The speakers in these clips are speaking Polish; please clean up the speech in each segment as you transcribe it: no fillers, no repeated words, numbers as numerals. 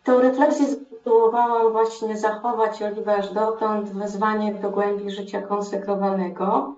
Tę refleksję spróbowałam właśnie zachować, Oliwia, aż dotąd, wezwanie do głębi życia konsekrowanego.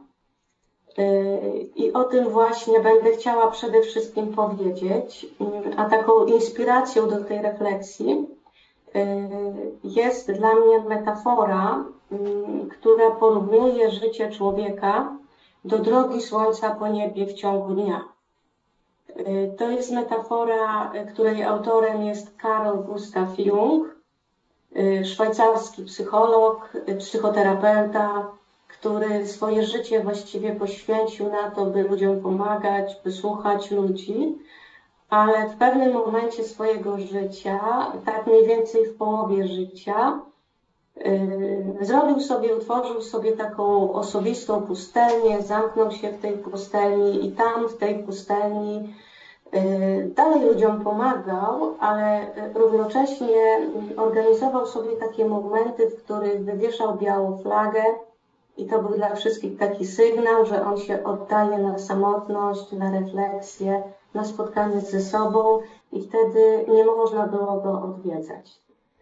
I o tym właśnie będę chciała przede wszystkim powiedzieć. A taką inspiracją do tej refleksji jest dla mnie metafora, która porównuje życie człowieka do drogi słońca po niebie w ciągu dnia. To jest metafora, której autorem jest Carl Gustav Jung, szwajcarski psycholog, psychoterapeuta, który swoje życie właściwie poświęcił na to, by ludziom pomagać, by słuchać ludzi, ale w pewnym momencie swojego życia, tak mniej więcej w połowie życia, utworzył sobie taką osobistą pustelnię, zamknął się w tej pustelni i tam w tej pustelni dalej ludziom pomagał, ale równocześnie organizował sobie takie momenty, w których wywieszał białą flagę i to był dla wszystkich taki sygnał, że on się oddaje na samotność, na refleksję, na spotkanie ze sobą i wtedy nie można było go odwiedzać.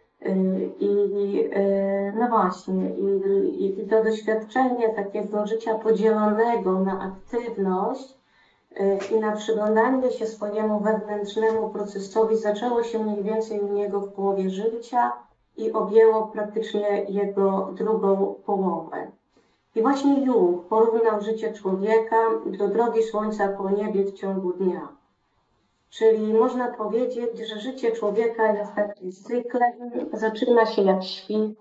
No właśnie, i to doświadczenie takiego życia podzielonego na aktywność i na przyglądanie się swojemu wewnętrznemu procesowi zaczęło się mniej więcej u niego w połowie życia i objęło praktycznie jego drugą połowę. I właśnie Jung porównał życie człowieka do drogi słońca po niebie w ciągu dnia. Czyli można powiedzieć, że życie człowieka jest takim cyklem, zaczyna się jak świt,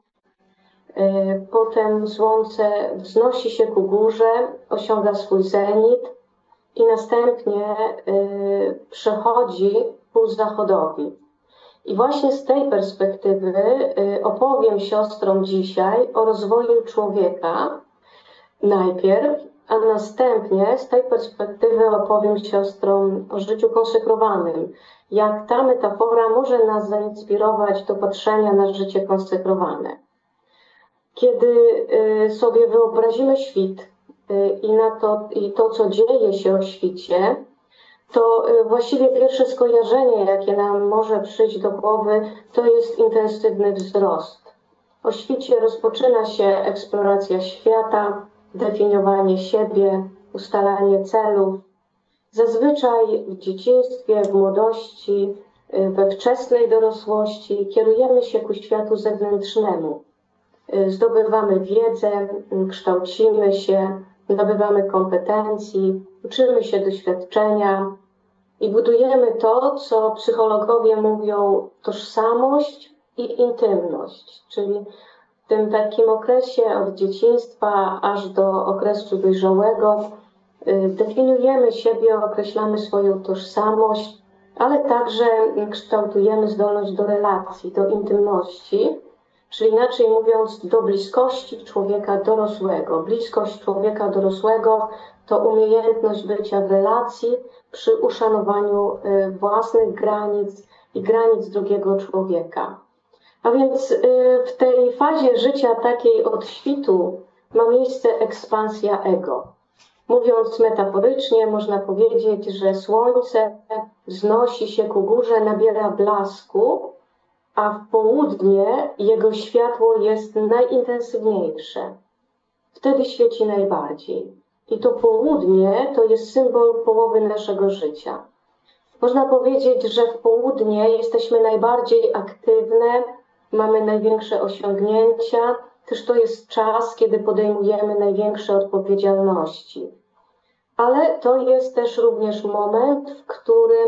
potem słońce wznosi się ku górze, osiąga swój zenit i następnie przechodzi ku zachodowi. I właśnie z tej perspektywy opowiem siostrom dzisiaj o rozwoju człowieka najpierw, a następnie z tej perspektywy opowiem siostrom o życiu konsekrowanym. Jak ta metafora może nas zainspirować do patrzenia na życie konsekrowane. Kiedy sobie wyobrazimy świt i to, co dzieje się o świcie, to właściwie pierwsze skojarzenie, jakie nam może przyjść do głowy, to jest intensywny wzrost. O świcie rozpoczyna się eksploracja świata, definiowanie siebie, ustalanie celów. Zazwyczaj w dzieciństwie, w młodości, we wczesnej dorosłości kierujemy się ku światu zewnętrznemu. Zdobywamy wiedzę, kształcimy się, nabywamy kompetencji, uczymy się doświadczenia i budujemy to, co psychologowie mówią tożsamość i intymność, czyli w tym takim okresie od dzieciństwa aż do okresu dojrzałego definiujemy siebie, określamy swoją tożsamość, ale także kształtujemy zdolność do relacji, do intymności, czyli inaczej mówiąc do bliskości człowieka dorosłego. Bliskość człowieka dorosłego to umiejętność bycia w relacji przy uszanowaniu własnych granic i granic drugiego człowieka. A więc w tej fazie życia takiej od świtu ma miejsce ekspansja ego. Mówiąc metaforycznie, można powiedzieć, że słońce wznosi się ku górze, nabiera blasku, a w południe jego światło jest najintensywniejsze. Wtedy świeci najbardziej. I to południe to jest symbol połowy naszego życia. Można powiedzieć, że w południe jesteśmy najbardziej aktywne, mamy największe osiągnięcia, też to jest czas, kiedy podejmujemy największe odpowiedzialności. Ale to jest też również moment, w którym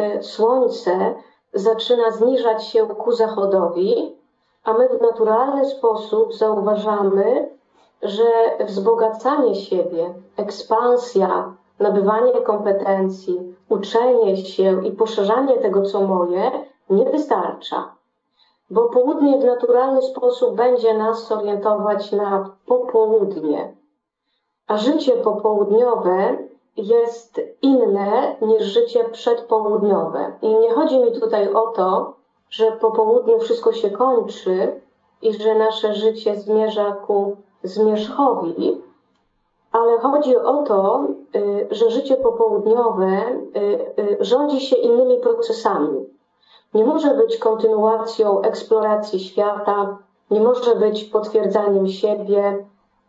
słońce zaczyna zniżać się ku zachodowi, a my w naturalny sposób zauważamy, że wzbogacanie siebie, ekspansja, nabywanie kompetencji, uczenie się i poszerzanie tego, co moje, nie wystarcza. Bo południe w naturalny sposób będzie nas orientować na popołudnie. A życie popołudniowe jest inne niż życie przedpołudniowe. I nie chodzi mi tutaj o to, że po południu wszystko się kończy i że nasze życie zmierza ku zmierzchowi, ale chodzi o to, że życie popołudniowe rządzi się innymi procesami. nie może być kontynuacją eksploracji świata, nie może być potwierdzaniem siebie,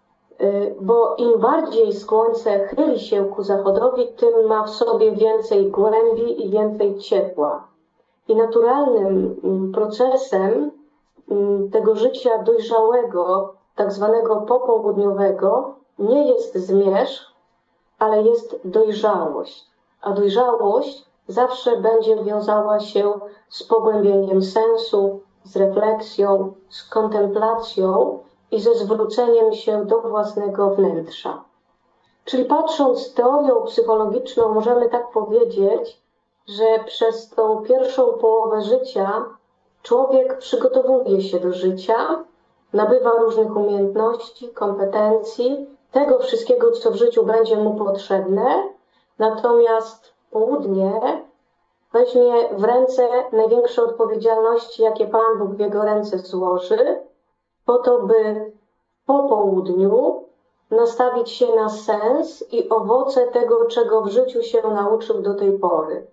bo im bardziej słońce chyli się ku zachodowi, tym ma w sobie więcej głębi i więcej ciepła. I naturalnym procesem tego życia dojrzałego, tak zwanego popołudniowego, nie jest zmierzch, ale jest dojrzałość. A dojrzałość zawsze będzie wiązała się z pogłębieniem sensu, z refleksją, z kontemplacją i ze zwróceniem się do własnego wnętrza. Czyli patrząc teorią psychologiczną, możemy tak powiedzieć, że przez tą pierwszą połowę życia człowiek przygotowuje się do życia, nabywa różnych umiejętności, kompetencji, tego wszystkiego, co w życiu będzie mu potrzebne, natomiast południe weźmie w ręce największe odpowiedzialności, jakie Pan Bóg w jego ręce złoży, po to, by po południu nastawić się na sens i owoce tego, czego w życiu się nauczył do tej pory.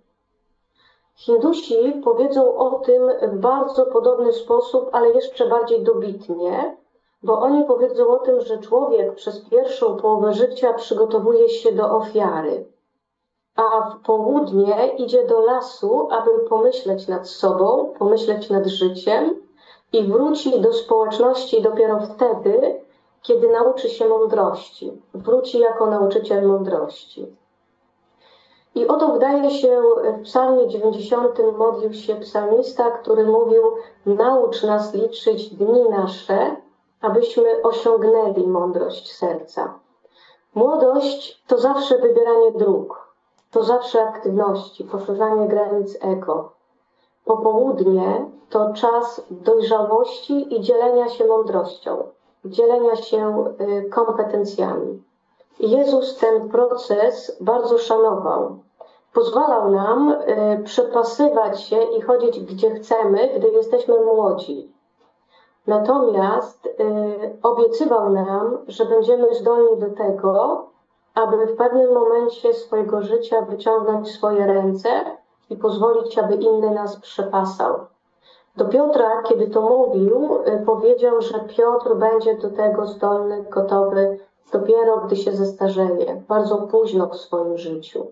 Hindusi powiedzą o tym w bardzo podobny sposób, ale jeszcze bardziej dobitnie, bo oni powiedzą o tym, że człowiek przez pierwszą połowę życia przygotowuje się do ofiary, a w południe idzie do lasu, aby pomyśleć nad sobą, pomyśleć nad życiem i wróci do społeczności dopiero wtedy, kiedy nauczy się mądrości. Wróci jako nauczyciel mądrości. I oto wydaje się, w psalmie 90 modlił się psalmista, który mówił: naucz nas liczyć dni nasze, abyśmy osiągnęli mądrość serca. Młodość to zawsze wybieranie dróg, to zawsze aktywności, poszerzanie granic ego. Popołudnie to czas dojrzałości i dzielenia się mądrością, dzielenia się kompetencjami. I Jezus ten proces bardzo szanował. Pozwalał nam przepasywać się i chodzić gdzie chcemy, gdy jesteśmy młodzi. Natomiast obiecywał nam, że będziemy zdolni do tego, aby w pewnym momencie swojego życia wyciągnąć swoje ręce i pozwolić, aby inny nas przepasał. Do Piotra, kiedy to mówił, powiedział, że Piotr będzie do tego zdolny, gotowy dopiero gdy się zestarzeje, bardzo późno w swoim życiu.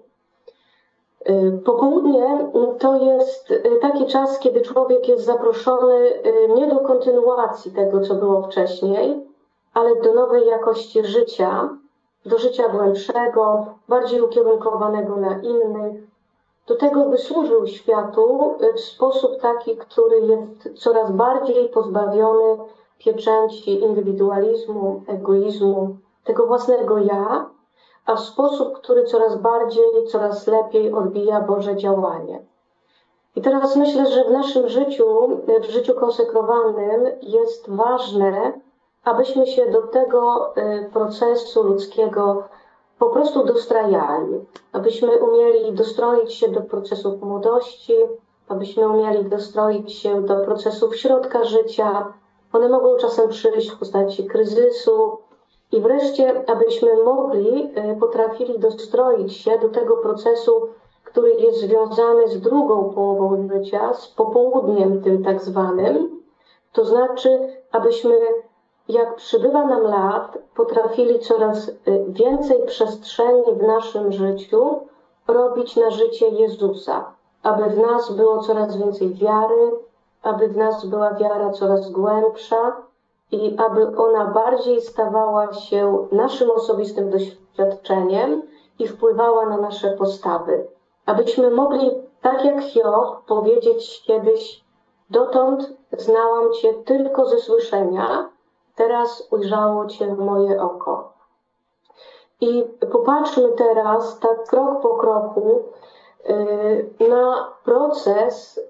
Popołudnie to jest taki czas, kiedy człowiek jest zaproszony nie do kontynuacji tego, co było wcześniej, ale do nowej jakości życia, do życia głębszego, bardziej ukierunkowanego na innych, do tego, by służył światu w sposób taki, który jest coraz bardziej pozbawiony pieczęci indywidualizmu, egoizmu, tego własnego ja, a w sposób, który coraz bardziej, coraz lepiej odbija Boże działanie. I teraz myślę, że w naszym życiu, w życiu konsekrowanym jest ważne, abyśmy się do tego procesu ludzkiego po prostu dostrajali, abyśmy umieli dostroić się do procesów młodości, abyśmy umieli dostroić się do procesów środka życia. One mogą czasem przyjść w postaci kryzysu i wreszcie, abyśmy potrafili dostroić się do tego procesu, który jest związany z drugą połową życia, z popołudniem tym tak zwanym, to znaczy, abyśmy jak przybywa nam lat, potrafili coraz więcej przestrzeni w naszym życiu robić na życie Jezusa, aby w nas było coraz więcej wiary, aby w nas była wiara coraz głębsza i aby ona bardziej stawała się naszym osobistym doświadczeniem i wpływała na nasze postawy. Abyśmy mogli, tak jak Hiob, powiedzieć kiedyś: dotąd znałam Cię tylko ze słyszenia, teraz ujrzało Cię moje oko. I popatrzmy teraz, tak krok po kroku, na proces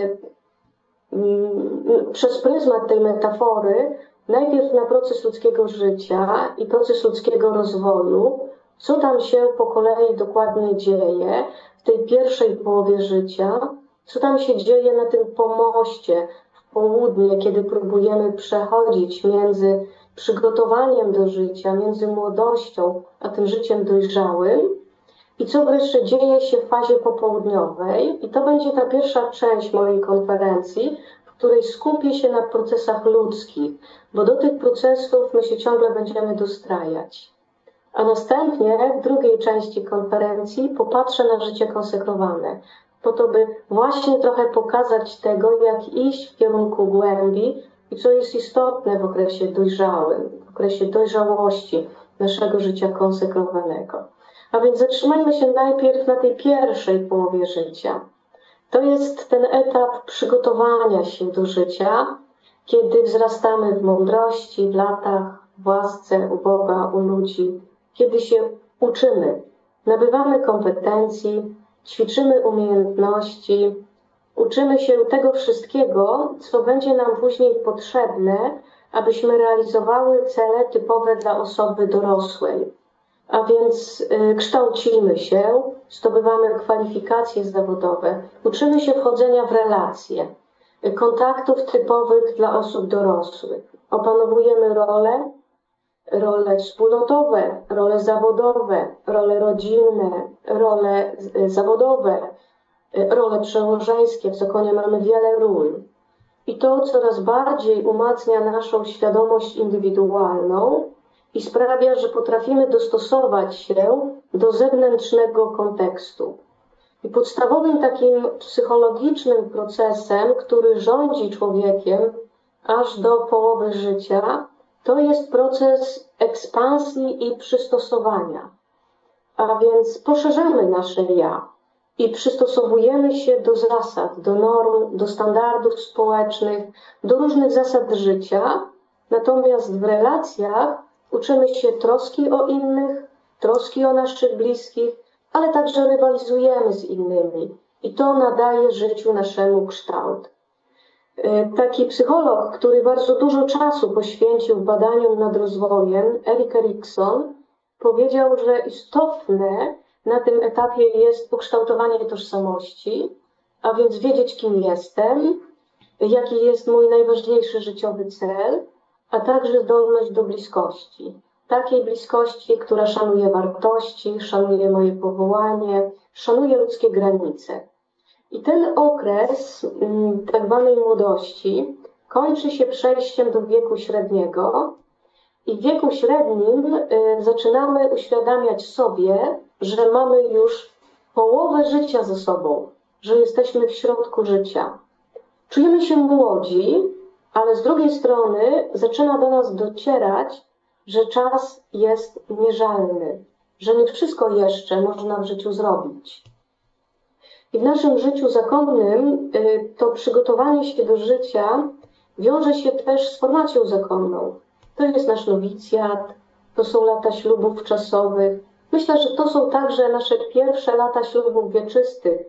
przez pryzmat tej metafory, najpierw na proces ludzkiego życia i proces ludzkiego rozwoju, co tam się po kolei dokładnie dzieje w tej pierwszej połowie życia, co tam się dzieje na tym pomoście w południe, kiedy próbujemy przechodzić między przygotowaniem do życia, między młodością a tym życiem dojrzałym, i co wreszcie dzieje się w fazie popołudniowej. I to będzie ta pierwsza część mojej konferencji, w której skupię się na procesach ludzkich, bo do tych procesów my się ciągle będziemy dostrajać. A następnie w drugiej części konferencji popatrzę na życie konsekrowane, po to, by właśnie trochę pokazać tego, jak iść w kierunku głębi i co jest istotne w okresie dojrzałym, w okresie dojrzałości naszego życia konsekrowanego. A więc zatrzymajmy się najpierw na tej pierwszej połowie życia. To jest ten etap przygotowania się do życia, kiedy wzrastamy w mądrości, w latach, w łasce u Boga, u ludzi, kiedy się uczymy, nabywamy kompetencji, ćwiczymy umiejętności, uczymy się tego wszystkiego, co będzie nam później potrzebne, abyśmy realizowały cele typowe dla osoby dorosłej. A więc kształcimy się, zdobywamy kwalifikacje zawodowe, uczymy się wchodzenia w relacje, kontaktów typowych dla osób dorosłych. Opanowujemy role wspólnotowe, role zawodowe, role rodzinne, role zawodowe, role przełożeńskie. W zakonie mamy wiele ról. I to coraz bardziej umacnia naszą świadomość indywidualną i sprawia, że potrafimy dostosować się do zewnętrznego kontekstu. I podstawowym takim psychologicznym procesem, który rządzi człowiekiem aż do połowy życia, to jest proces ekspansji i przystosowania. A więc poszerzamy nasze ja i przystosowujemy się do zasad, do norm, do standardów społecznych, do różnych zasad życia. Natomiast w relacjach uczymy się troski o innych, troski o naszych bliskich, ale także rywalizujemy z innymi. I to nadaje życiu naszemu kształt. Taki psycholog, który bardzo dużo czasu poświęcił badaniom nad rozwojem, Erik Erikson, powiedział, że istotne na tym etapie jest ukształtowanie tożsamości, a więc wiedzieć, kim jestem, jaki jest mój najważniejszy życiowy cel, a także zdolność do bliskości. Takiej bliskości, która szanuje wartości, szanuje moje powołanie, szanuje ludzkie granice. I ten okres tak zwanej młodości kończy się przejściem do wieku średniego i w wieku średnim zaczynamy uświadamiać sobie, że mamy już połowę życia za sobą, że jesteśmy w środku życia. Czujemy się młodzi, ale z drugiej strony zaczyna do nas docierać, że czas jest mierzalny, że nie wszystko jeszcze można w życiu zrobić. I w naszym życiu zakonnym to przygotowanie się do życia wiąże się też z formacją zakonną. To jest nasz nowicjat, to są lata ślubów czasowych. Myślę, że to są także nasze pierwsze lata ślubów wieczystych,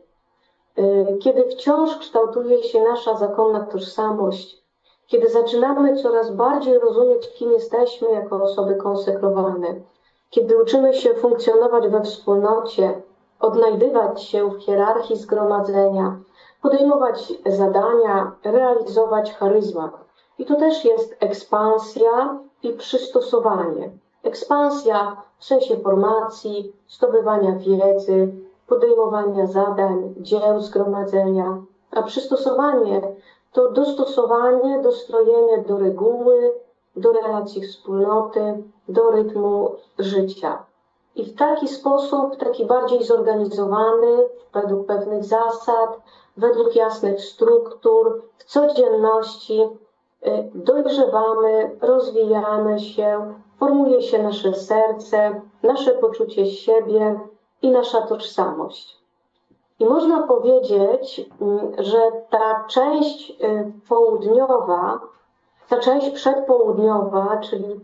kiedy wciąż kształtuje się nasza zakonna tożsamość, kiedy zaczynamy coraz bardziej rozumieć, kim jesteśmy jako osoby konsekrowane, kiedy uczymy się funkcjonować we wspólnocie, odnajdywać się w hierarchii zgromadzenia, podejmować zadania, realizować charyzmat. I to też jest ekspansja i przystosowanie. Ekspansja w sensie formacji, zdobywania wiedzy, podejmowania zadań, dzieł zgromadzenia, a przystosowanie to dostosowanie, dostrojenie do reguły, do relacji wspólnoty, do rytmu życia. I w taki sposób, taki bardziej zorganizowany, według pewnych zasad, według jasnych struktur, w codzienności dojrzewamy, rozwijamy się, formuje się nasze serce, nasze poczucie siebie i nasza tożsamość. I można powiedzieć, że ta część południowa, ta część przedpołudniowa, czyli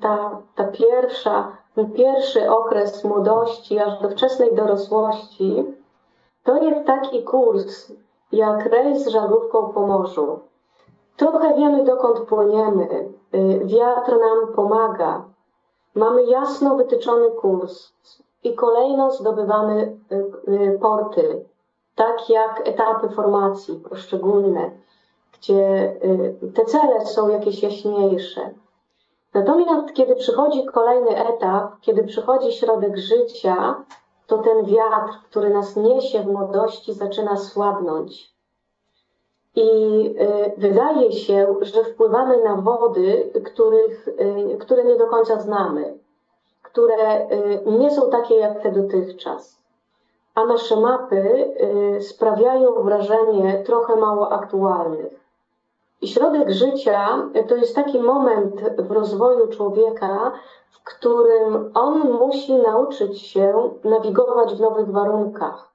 ten pierwszy okres młodości aż do wczesnej dorosłości, to jest taki kurs jak rejs żaglówką po morzu. Trochę wiemy, dokąd płyniemy, wiatr nam pomaga, mamy jasno wytyczony kurs i kolejno zdobywamy porty, tak jak etapy formacji poszczególne, gdzie te cele są jakieś jaśniejsze. Natomiast kiedy przychodzi kolejny etap, kiedy przychodzi środek życia, to ten wiatr, który nas niesie w młodości, zaczyna słabnąć. I wydaje się, że wpływamy na wody, które nie do końca znamy, które nie są takie jak te dotychczas. A nasze mapy sprawiają wrażenie trochę mało aktualnych. I środek życia to jest taki moment w rozwoju człowieka, w którym on musi nauczyć się nawigować w nowych warunkach,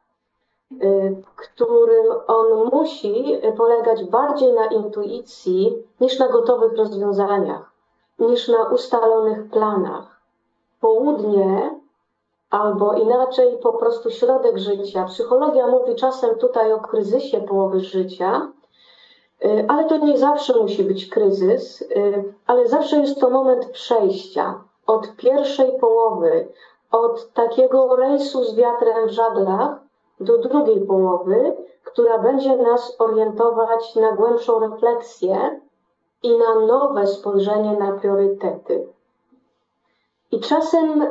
w którym on musi polegać bardziej na intuicji niż na gotowych rozwiązaniach, niż na ustalonych planach. Południe, albo inaczej po prostu środek życia. Psychologia mówi czasem tutaj o kryzysie połowy życia, ale to nie zawsze musi być kryzys, ale zawsze jest to moment przejścia od pierwszej połowy, od takiego rejsu z wiatrem w żaglach do drugiej połowy, która będzie nas orientować na głębszą refleksję i na nowe spojrzenie na priorytety. I czasem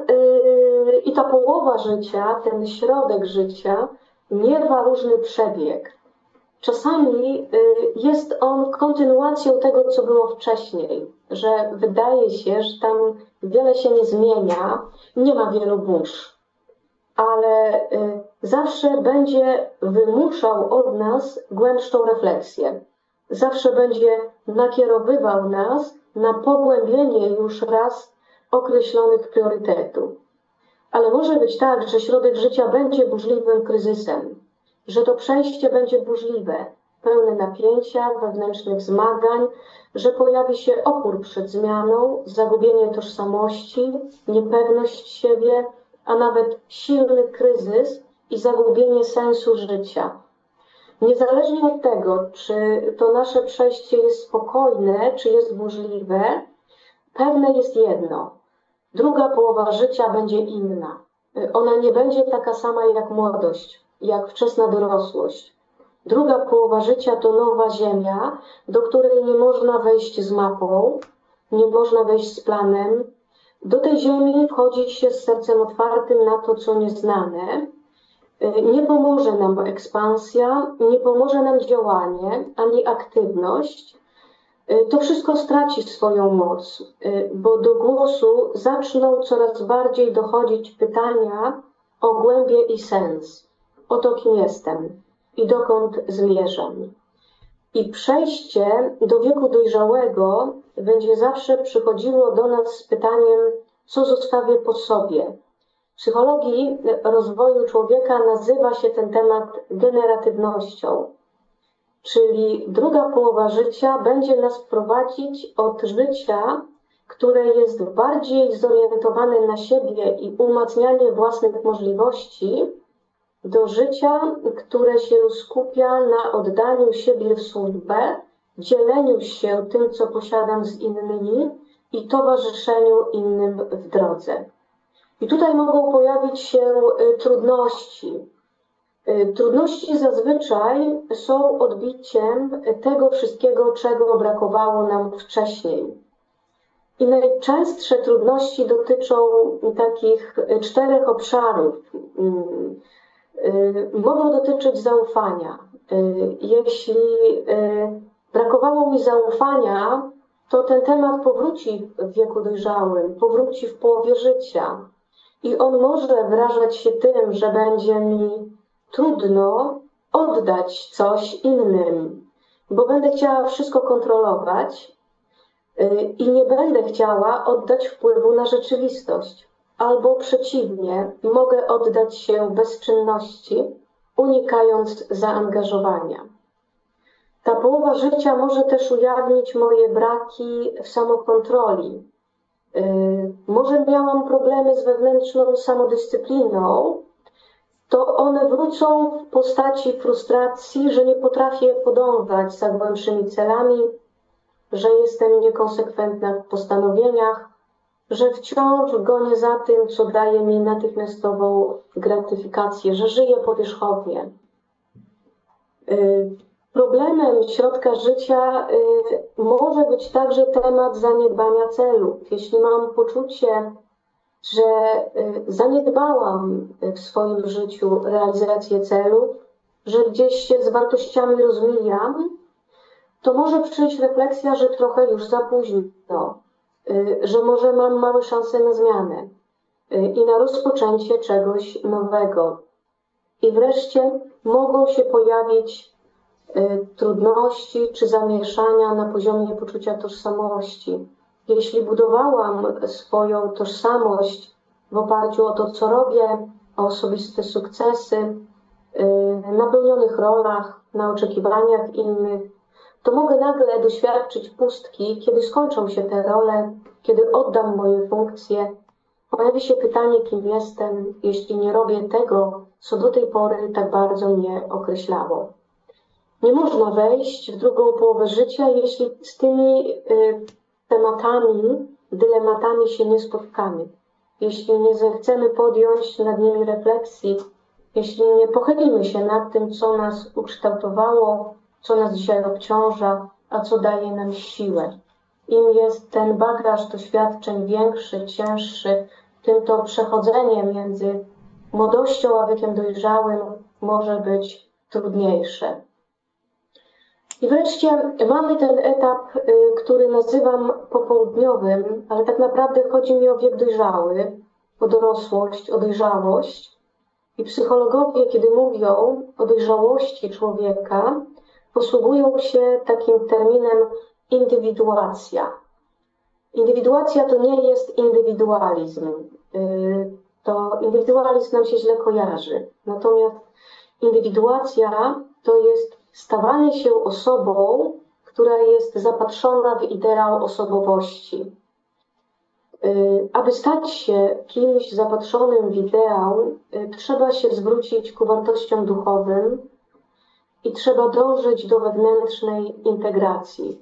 i ta połowa życia, ten środek życia miewa różny przebieg. Czasami jest on kontynuacją tego, co było wcześniej, że wydaje się, że tam wiele się nie zmienia, nie ma wielu burz, ale zawsze będzie wymuszał od nas głębszą refleksję. Zawsze będzie nakierowywał nas na pogłębienie już raz określonych priorytetów. Ale może być tak, że środek życia będzie burzliwym kryzysem, że to przejście będzie burzliwe, pełne napięcia, wewnętrznych zmagań, że pojawi się opór przed zmianą, zagubienie tożsamości, niepewność siebie, a nawet silny kryzys i zagubienie sensu życia. Niezależnie od tego, czy to nasze przejście jest spokojne, czy jest burzliwe, pewne jest jedno. Druga połowa życia będzie inna. Ona nie będzie taka sama jak młodość, jak wczesna dorosłość. Druga połowa życia to nowa ziemia, do której nie można wejść z mapą, nie można wejść z planem. Do tej ziemi wchodzi się z sercem otwartym na to, co nieznane. Nie pomoże nam ekspansja, nie pomoże nam działanie, ani aktywność. To wszystko straci swoją moc, bo do głosu zaczną coraz bardziej dochodzić pytania o głębię i sens, o to, kim jestem i dokąd zmierzam. I przejście do wieku dojrzałego będzie zawsze przychodziło do nas z pytaniem, co zostawię po sobie. W psychologii rozwoju człowieka nazywa się ten temat generatywnością. Czyli druga połowa życia będzie nas prowadzić od życia, które jest bardziej zorientowane na siebie i umacnianie własnych możliwości, do życia, które się skupia na oddaniu siebie w służbę, dzieleniu się tym, co posiadam z innymi i towarzyszeniu innym w drodze. I tutaj mogą pojawić się trudności. Trudności zazwyczaj są odbiciem tego wszystkiego, czego brakowało nam wcześniej. I najczęstsze trudności dotyczą takich 4 obszarów. Mogą dotyczyć zaufania. Jeśli brakowało mi zaufania, to ten temat powróci w wieku dojrzałym, powróci w połowie życia. I on może wyrażać się tym, że będzie mi trudno oddać coś innym, bo będę chciała wszystko kontrolować i nie będę chciała oddać wpływu na rzeczywistość. Albo przeciwnie, mogę oddać się bezczynności, unikając zaangażowania. Ta połowa życia może też ujawnić moje braki w samokontroli. Może miałam problemy z wewnętrzną samodyscypliną, to one wrócą w postaci frustracji, że nie potrafię podążać za głębszymi celami, że jestem niekonsekwentna w postanowieniach, że wciąż gonię za tym, co daje mi natychmiastową gratyfikację, że żyję po wierzchołwie. Problemem środka życia może być także temat zaniedbania celów. Jeśli mam poczucie, że zaniedbałam w swoim życiu realizację celów, że gdzieś się z wartościami rozmijam, to może przyjść refleksja, że trochę już za późno, że może mam małe szanse na zmianę i na rozpoczęcie czegoś nowego. I wreszcie mogą się pojawić trudności czy zamieszania na poziomie poczucia tożsamości. Jeśli budowałam swoją tożsamość w oparciu o to, co robię, o osobiste sukcesy, na pełnionych rolach, na oczekiwaniach innych, to mogę nagle doświadczyć pustki, kiedy skończą się te role, kiedy oddam moje funkcje. Pojawi się pytanie, kim jestem, jeśli nie robię tego, co do tej pory tak bardzo mnie określało. Nie można wejść w drugą połowę życia, jeśli z tymi tematami, dylematami się nie spotkamy. Jeśli nie zechcemy podjąć nad nimi refleksji, jeśli nie pochylimy się nad tym, co nas ukształtowało, co nas dzisiaj obciąża, a co daje nam siłę. Im jest ten bagaż doświadczeń większy, cięższy, tym to przechodzenie między młodością a wiekiem dojrzałym może być trudniejsze. I wreszcie mamy ten etap, który nazywam popołudniowym, ale tak naprawdę chodzi mi o wiek dojrzały, o dorosłość, o dojrzałość. I psychologowie, kiedy mówią o dojrzałości człowieka, posługują się takim terminem indywiduacja. Indywiduacja to nie jest indywidualizm. To indywidualizm nam się źle kojarzy. Natomiast indywiduacja to jest stawanie się osobą, która jest zapatrzona w ideał osobowości. Aby stać się kimś zapatrzonym w ideał, trzeba się zwrócić ku wartościom duchowym i trzeba dążyć do wewnętrznej integracji.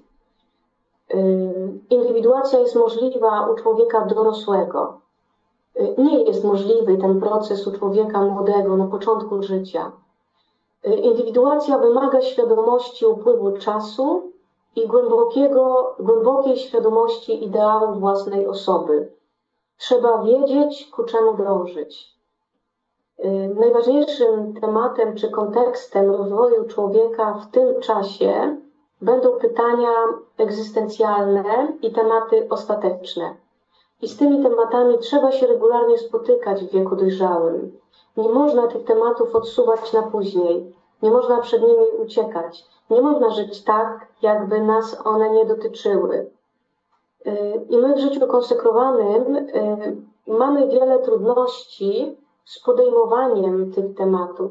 Indywiduacja jest możliwa u człowieka dorosłego. Nie jest możliwy ten proces u człowieka młodego na początku życia. Indywiduacja wymaga świadomości upływu czasu i głębokiej świadomości ideału własnej osoby. Trzeba wiedzieć, ku czemu dążyć. Najważniejszym tematem czy kontekstem rozwoju człowieka w tym czasie będą pytania egzystencjalne i tematy ostateczne. I z tymi tematami trzeba się regularnie spotykać w wieku dojrzałym. Nie można tych tematów odsuwać na później. Nie można przed nimi uciekać. Nie można żyć tak, jakby nas one nie dotyczyły. I my w życiu konsekrowanym mamy wiele trudności z podejmowaniem tych tematów,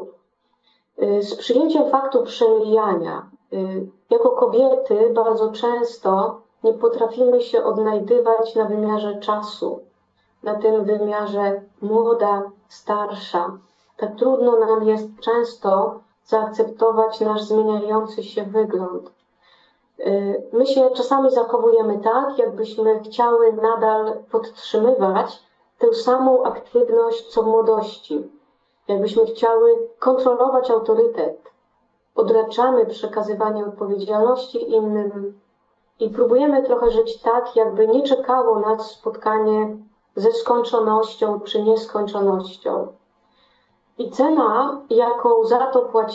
z przyjęciem faktu przemijania. Jako kobiety bardzo często nie potrafimy się odnajdywać na wymiarze czasu, na tym wymiarze młoda, starsza. Tak trudno nam jest często zaakceptować nasz zmieniający się wygląd. My się czasami zachowujemy tak, jakbyśmy chciały nadal podtrzymywać tę samą aktywność co w młodości. Jakbyśmy chciały kontrolować autorytet. Odraczamy przekazywanie odpowiedzialności innym i próbujemy trochę żyć tak, jakby nie czekało nas spotkanie ze skończonością czy nieskończonością. I ceną, jaką za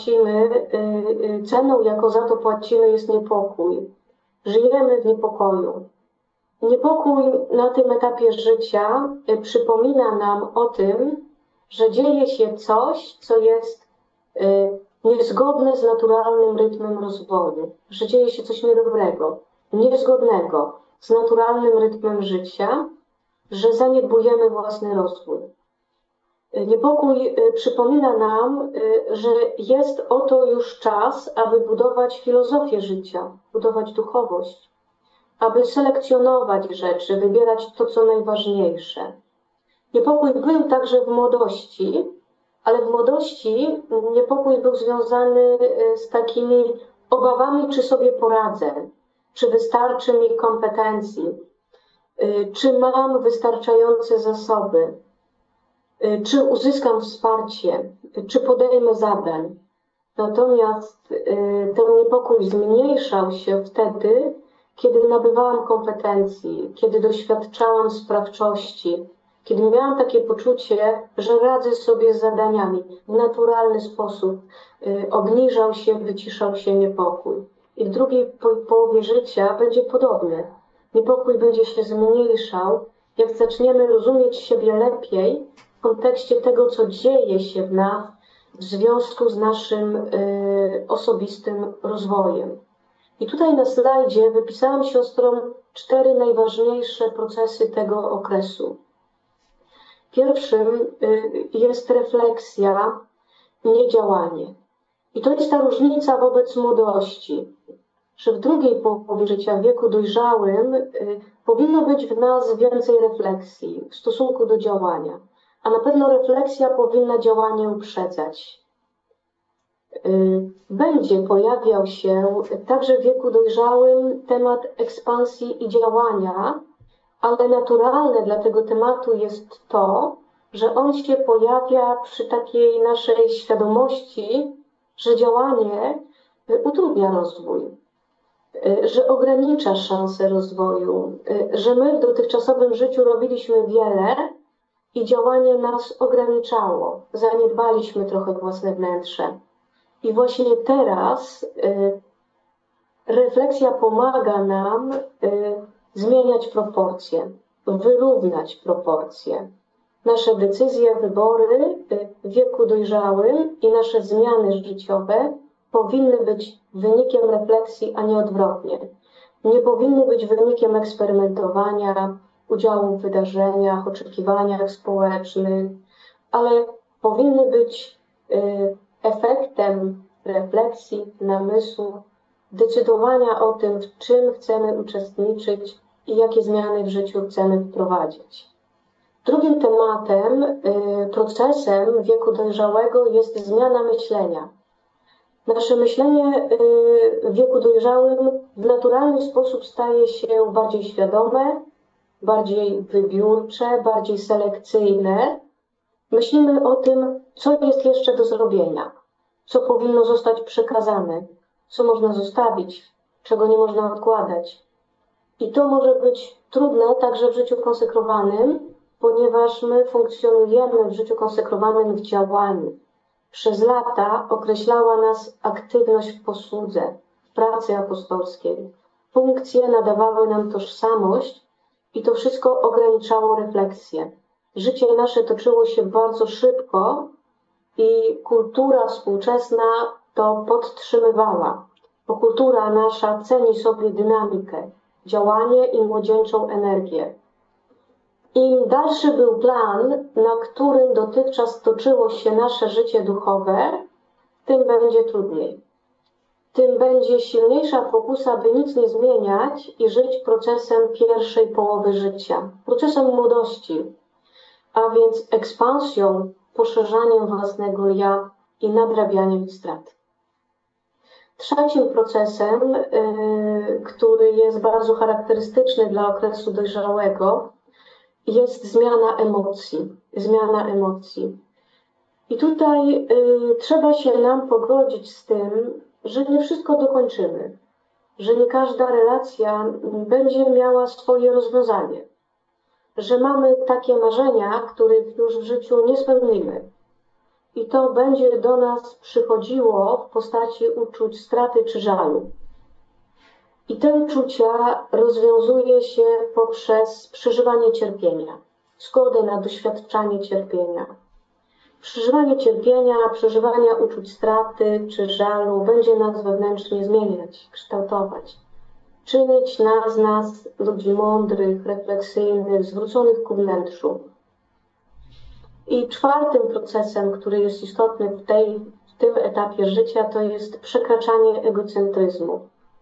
to płacimy jest niepokój. Żyjemy w niepokoju. Niepokój na tym etapie życia przypomina nam o tym, że dzieje się coś, co jest niezgodne z naturalnym rytmem rozwoju, że dzieje się coś niedobrego, niezgodnego z naturalnym rytmem życia, że zaniedbujemy własny rozwój. Niepokój przypomina nam, że jest oto już czas, aby budować filozofię życia, budować duchowość, aby selekcjonować rzeczy, wybierać to, co najważniejsze. Niepokój był także w młodości, ale w młodości niepokój był związany z takimi obawami, czy sobie poradzę, czy wystarczy mi kompetencji, czy mam wystarczające zasoby, czy uzyskam wsparcie, czy podejmę zadań. Natomiast ten niepokój zmniejszał się wtedy, kiedy nabywałam kompetencji, kiedy doświadczałam sprawczości, kiedy miałam takie poczucie, że radzę sobie z zadaniami w naturalny sposób, obniżał się, wyciszał się niepokój. I w drugiej połowie życia będzie podobny. Niepokój będzie się zmniejszał, jak zaczniemy rozumieć siebie lepiej w kontekście tego, co dzieje się w nas w związku z naszym osobistym rozwojem. I tutaj na slajdzie wypisałam siostrom 4 najważniejsze procesy tego okresu. Pierwszym jest refleksja, nie działanie. I to jest ta różnica wobec młodości, że w drugiej połowie życia, w wieku dojrzałym, powinno być w nas więcej refleksji w stosunku do działania. A na pewno refleksja powinna działanie uprzedzać. Będzie pojawiał się także w wieku dojrzałym temat ekspansji i działania, ale naturalne dla tego tematu jest to, że on się pojawia przy takiej naszej świadomości, że działanie utrudnia rozwój, że ogranicza szanse rozwoju, że my w dotychczasowym życiu robiliśmy wiele i działanie nas ograniczało, zaniedbaliśmy trochę własne wnętrze. I właśnie teraz refleksja pomaga nam zmieniać proporcje, wyrównać proporcje. Nasze decyzje, wybory w wieku dojrzałym i nasze zmiany życiowe powinny być wynikiem refleksji, a nie odwrotnie. Nie powinny być wynikiem eksperymentowania, udziału w wydarzeniach, oczekiwaniach społecznych, ale powinny być efektem refleksji, namysłu, decydowania o tym, w czym chcemy uczestniczyć i jakie zmiany w życiu chcemy wprowadzić. Drugim tematem, procesem wieku dojrzałego jest zmiana myślenia. Nasze myślenie w wieku dojrzałym w naturalny sposób staje się bardziej świadome, bardziej wybiórcze, bardziej selekcyjne. Myślimy o tym, co jest jeszcze do zrobienia, co powinno zostać przekazane, co można zostawić, czego nie można odkładać. I to może być trudne także w życiu konsekrowanym, ponieważ my funkcjonujemy w życiu konsekrowanym w działaniu. Przez lata określała nas aktywność w posłudze, w pracy apostolskiej. Funkcje nadawały nam tożsamość i to wszystko ograniczało refleksję. Życie nasze toczyło się bardzo szybko i kultura współczesna to podtrzymywała, bo kultura nasza ceni sobie dynamikę, działanie i młodzieńczą energię. Im dalszy był plan, na którym dotychczas toczyło się nasze życie duchowe, tym będzie trudniej. Tym będzie silniejsza pokusa, by nic nie zmieniać i żyć procesem pierwszej połowy życia, procesem młodości, a więc ekspansją, poszerzaniem własnego ja i nadrabianiem strat. Trzecim procesem, który jest bardzo charakterystyczny dla okresu dojrzałego, jest zmiana emocji. Zmiana emocji. I tutaj trzeba się nam pogodzić z tym, że nie wszystko dokończymy, że nie każda relacja będzie miała swoje rozwiązanie, że mamy takie marzenia, których już w życiu nie spełnimy. I to będzie do nas przychodziło w postaci uczuć straty czy żalu. I te uczucia rozwiązuje się poprzez przeżywanie cierpienia, zgodę na doświadczanie cierpienia. Przeżywanie cierpienia, przeżywania uczuć straty czy żalu będzie nas wewnętrznie zmieniać, kształtować. Czynić z nas ludzi mądrych, refleksyjnych, zwróconych ku wnętrzu. I czwartym procesem, który jest istotny w tym etapie życia, to jest przekraczanie egocentryzmu.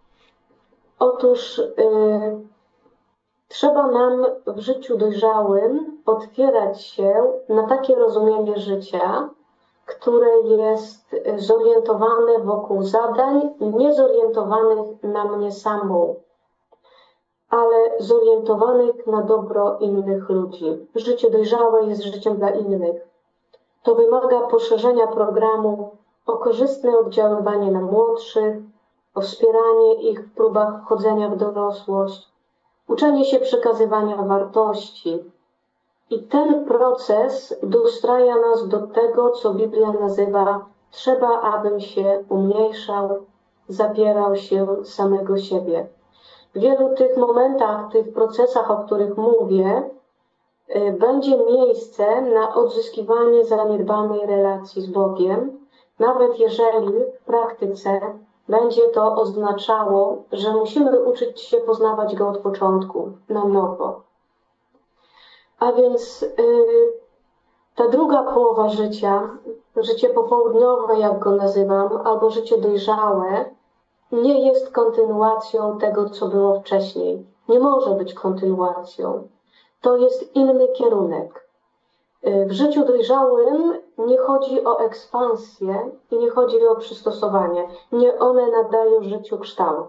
Otóż trzeba nam w życiu dojrzałym otwierać się na takie rozumienie życia, które jest zorientowane wokół zadań, nie zorientowanych na mnie samą, ale zorientowanych na dobro innych ludzi. Życie dojrzałe jest życiem dla innych. To wymaga poszerzenia programu o korzystne oddziaływanie na młodszych, o wspieranie ich w próbach wchodzenia w dorosłość, uczenie się przekazywania wartości. I ten proces dostraja nas do tego, co Biblia nazywa: trzeba, abym się umniejszał, zapierał się samego siebie. W wielu tych momentach, tych procesach, o których mówię, będzie miejsce na odzyskiwanie zaniedbanej relacji z Bogiem, nawet jeżeli w praktyce będzie to oznaczało, że musimy uczyć się poznawać Go od początku, na nowo. A więc ta druga połowa życia, życie popołudniowe, jak go nazywam, albo życie dojrzałe, nie jest kontynuacją tego, co było wcześniej. Nie może być kontynuacją. To jest inny kierunek. W życiu dojrzałym nie chodzi o ekspansję i nie chodzi o przystosowanie. Nie one nadają życiu kształt.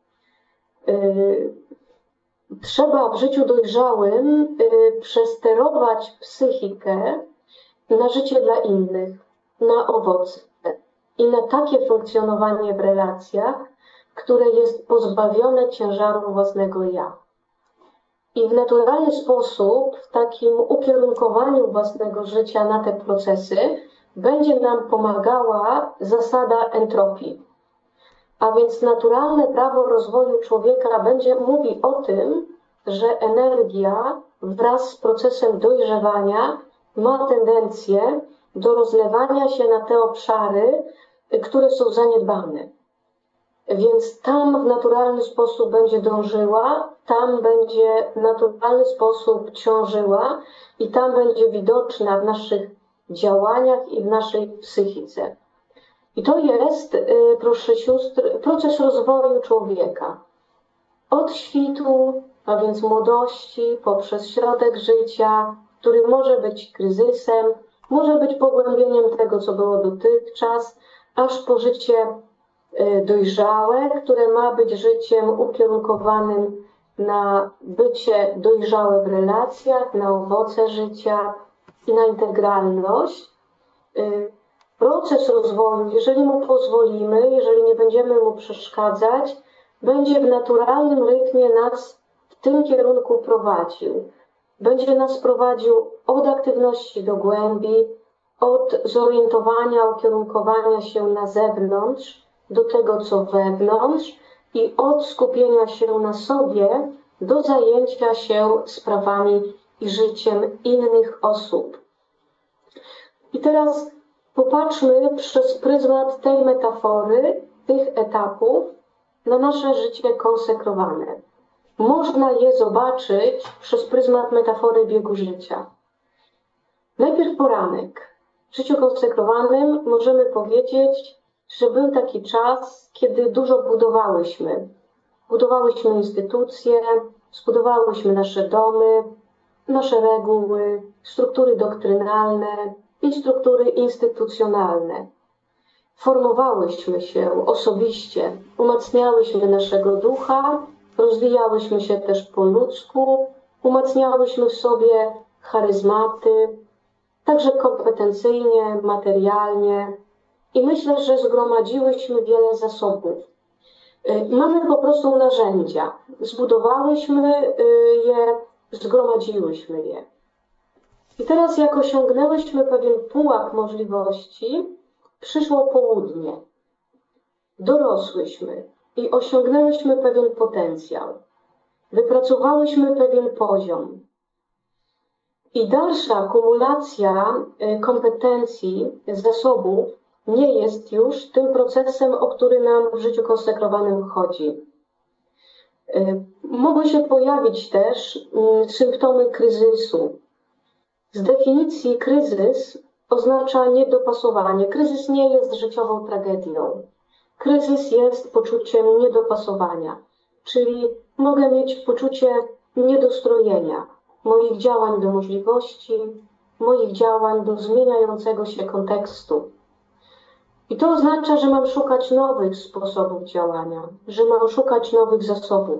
Trzeba w życiu dojrzałym przesterować psychikę na życie dla innych, na owoce i na takie funkcjonowanie w relacjach, które jest pozbawione ciężaru własnego ja. I w naturalny sposób, w takim ukierunkowaniu własnego życia na te procesy, będzie nam pomagała zasada entropii. A więc naturalne prawo rozwoju człowieka mówi o tym, że energia wraz z procesem dojrzewania ma tendencję do rozlewania się na te obszary, które są zaniedbane. Więc tam w naturalny sposób będzie dążyła, tam będzie w naturalny sposób ciążyła i tam będzie widoczna w naszych działaniach i w naszej psychice. I to jest, proszę sióstr, proces rozwoju człowieka. Od świtu, a więc młodości, poprzez środek życia, który może być kryzysem, może być pogłębieniem tego, co było dotychczas, aż po życie dojrzałe, które ma być życiem ukierunkowanym na bycie dojrzałe w relacjach, na owoce życia i na integralność. Proces rozwoju, jeżeli mu pozwolimy, jeżeli nie będziemy mu przeszkadzać, będzie w naturalnym rytmie nas w tym kierunku prowadził. Będzie nas prowadził od aktywności do głębi, od zorientowania, ukierunkowania się na zewnątrz do tego, co wewnątrz i od skupienia się na sobie do zajęcia się sprawami i życiem innych osób. I teraz popatrzmy przez pryzmat tej metafory, tych etapów na nasze życie konsekrowane. Można je zobaczyć przez pryzmat metafory biegu życia. Najpierw poranek. W życiu konsekrowanym możemy powiedzieć, że był taki czas, kiedy dużo budowałyśmy. Budowałyśmy instytucje, zbudowałyśmy nasze domy, nasze reguły, struktury doktrynalne i struktury instytucjonalne. Formowałyśmy się osobiście, umacniałyśmy naszego ducha, rozwijałyśmy się też po ludzku, umacniałyśmy w sobie charyzmaty, także kompetencyjnie, materialnie i myślę, że zgromadziłyśmy wiele zasobów. Mamy po prostu narzędzia. Zbudowałyśmy je, zgromadziłyśmy je. I teraz jak osiągnęłyśmy pewien pułap możliwości, przyszło południe. Dorosłyśmy i osiągnęłyśmy pewien potencjał. Wypracowałyśmy pewien poziom. I dalsza kumulacja kompetencji, zasobów nie jest już tym procesem, o który nam w życiu konsekrowanym chodzi. Mogły się pojawić też symptomy kryzysu. Z definicji kryzys oznacza niedopasowanie. Kryzys nie jest życiową tragedią. Kryzys jest poczuciem niedopasowania, czyli mogę mieć poczucie niedostrojenia moich działań do możliwości, moich działań do zmieniającego się kontekstu. I to oznacza, że mam szukać nowych sposobów działania, że mam szukać nowych zasobów.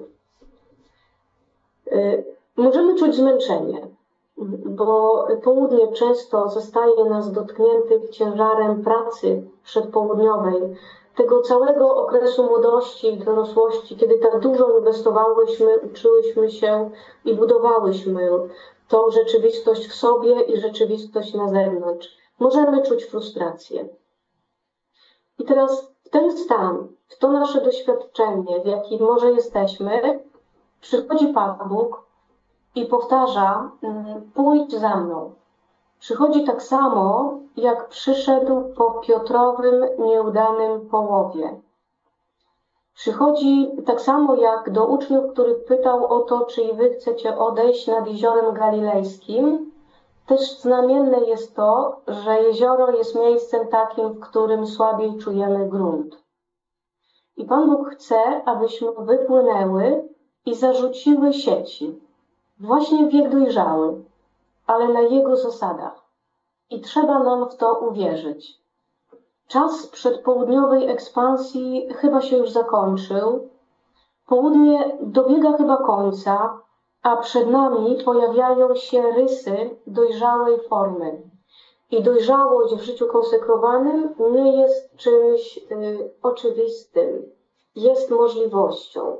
Możemy czuć zmęczenie, bo południe często zostaje nas dotkniętych ciężarem pracy przedpołudniowej, tego całego okresu młodości i dorosłości, kiedy tak dużo inwestowałyśmy, uczyłyśmy się i budowałyśmy tą rzeczywistość w sobie i rzeczywistość na zewnątrz. Możemy czuć frustrację. I teraz w ten stan, w to nasze doświadczenie, w jakim może jesteśmy, przychodzi Pan Bóg i powtarza: pójdź za mną. Przychodzi tak samo, jak przyszedł po Piotrowym nieudanym połowie. Przychodzi tak samo jak do uczniów, których pytał o to, czy i wy chcecie odejść nad Jeziorem Galilejskim. Też znamienne jest to, że jezioro jest miejscem takim, w którym słabiej czujemy grunt. I Pan Bóg chce, abyśmy wypłynęły i zarzuciły sieci. Właśnie w wiek dojrzały, ale na Jego zasadach. I trzeba nam w to uwierzyć. Czas przedpołudniowej ekspansji chyba się już zakończył. Południe dobiega chyba końca, a przed nami pojawiają się rysy dojrzałej formy. I dojrzałość w życiu konsekrowanym nie jest czymś oczywistym. Jest możliwością.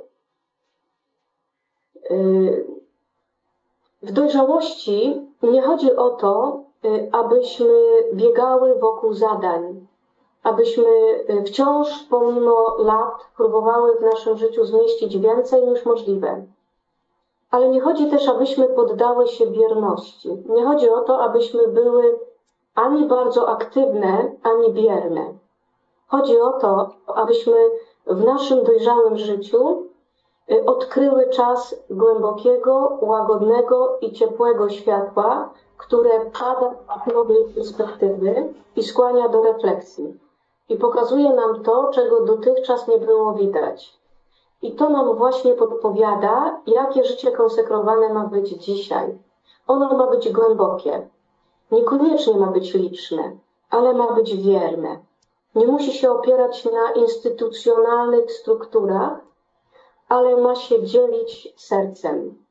W dojrzałości nie chodzi o to, abyśmy biegały wokół zadań, abyśmy wciąż pomimo lat próbowały w naszym życiu zmieścić więcej niż możliwe. Ale nie chodzi też, abyśmy poddały się bierności. Nie chodzi o to, abyśmy były ani bardzo aktywne, ani bierne. Chodzi o to, abyśmy w naszym dojrzałym życiu odkryły czas głębokiego, łagodnego i ciepłego światła, które pada z nowej perspektywy i skłania do refleksji. I pokazuje nam to, czego dotychczas nie było widać. I to nam właśnie podpowiada, jakie życie konsekrowane ma być dzisiaj. Ono ma być głębokie. Niekoniecznie ma być liczne, ale ma być wierne. Nie musi się opierać na instytucjonalnych strukturach, ale ma się dzielić sercem.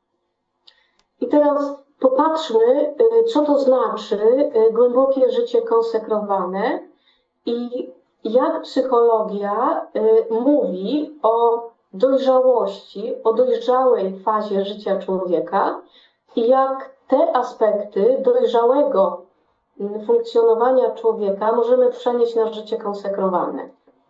I teraz popatrzmy, co to znaczy głębokie życie konsekrowane i jak psychologia mówi o dojrzałości, o dojrzałej fazie życia człowieka i jak te aspekty dojrzałego funkcjonowania człowieka możemy przenieść na życie konsekrowane.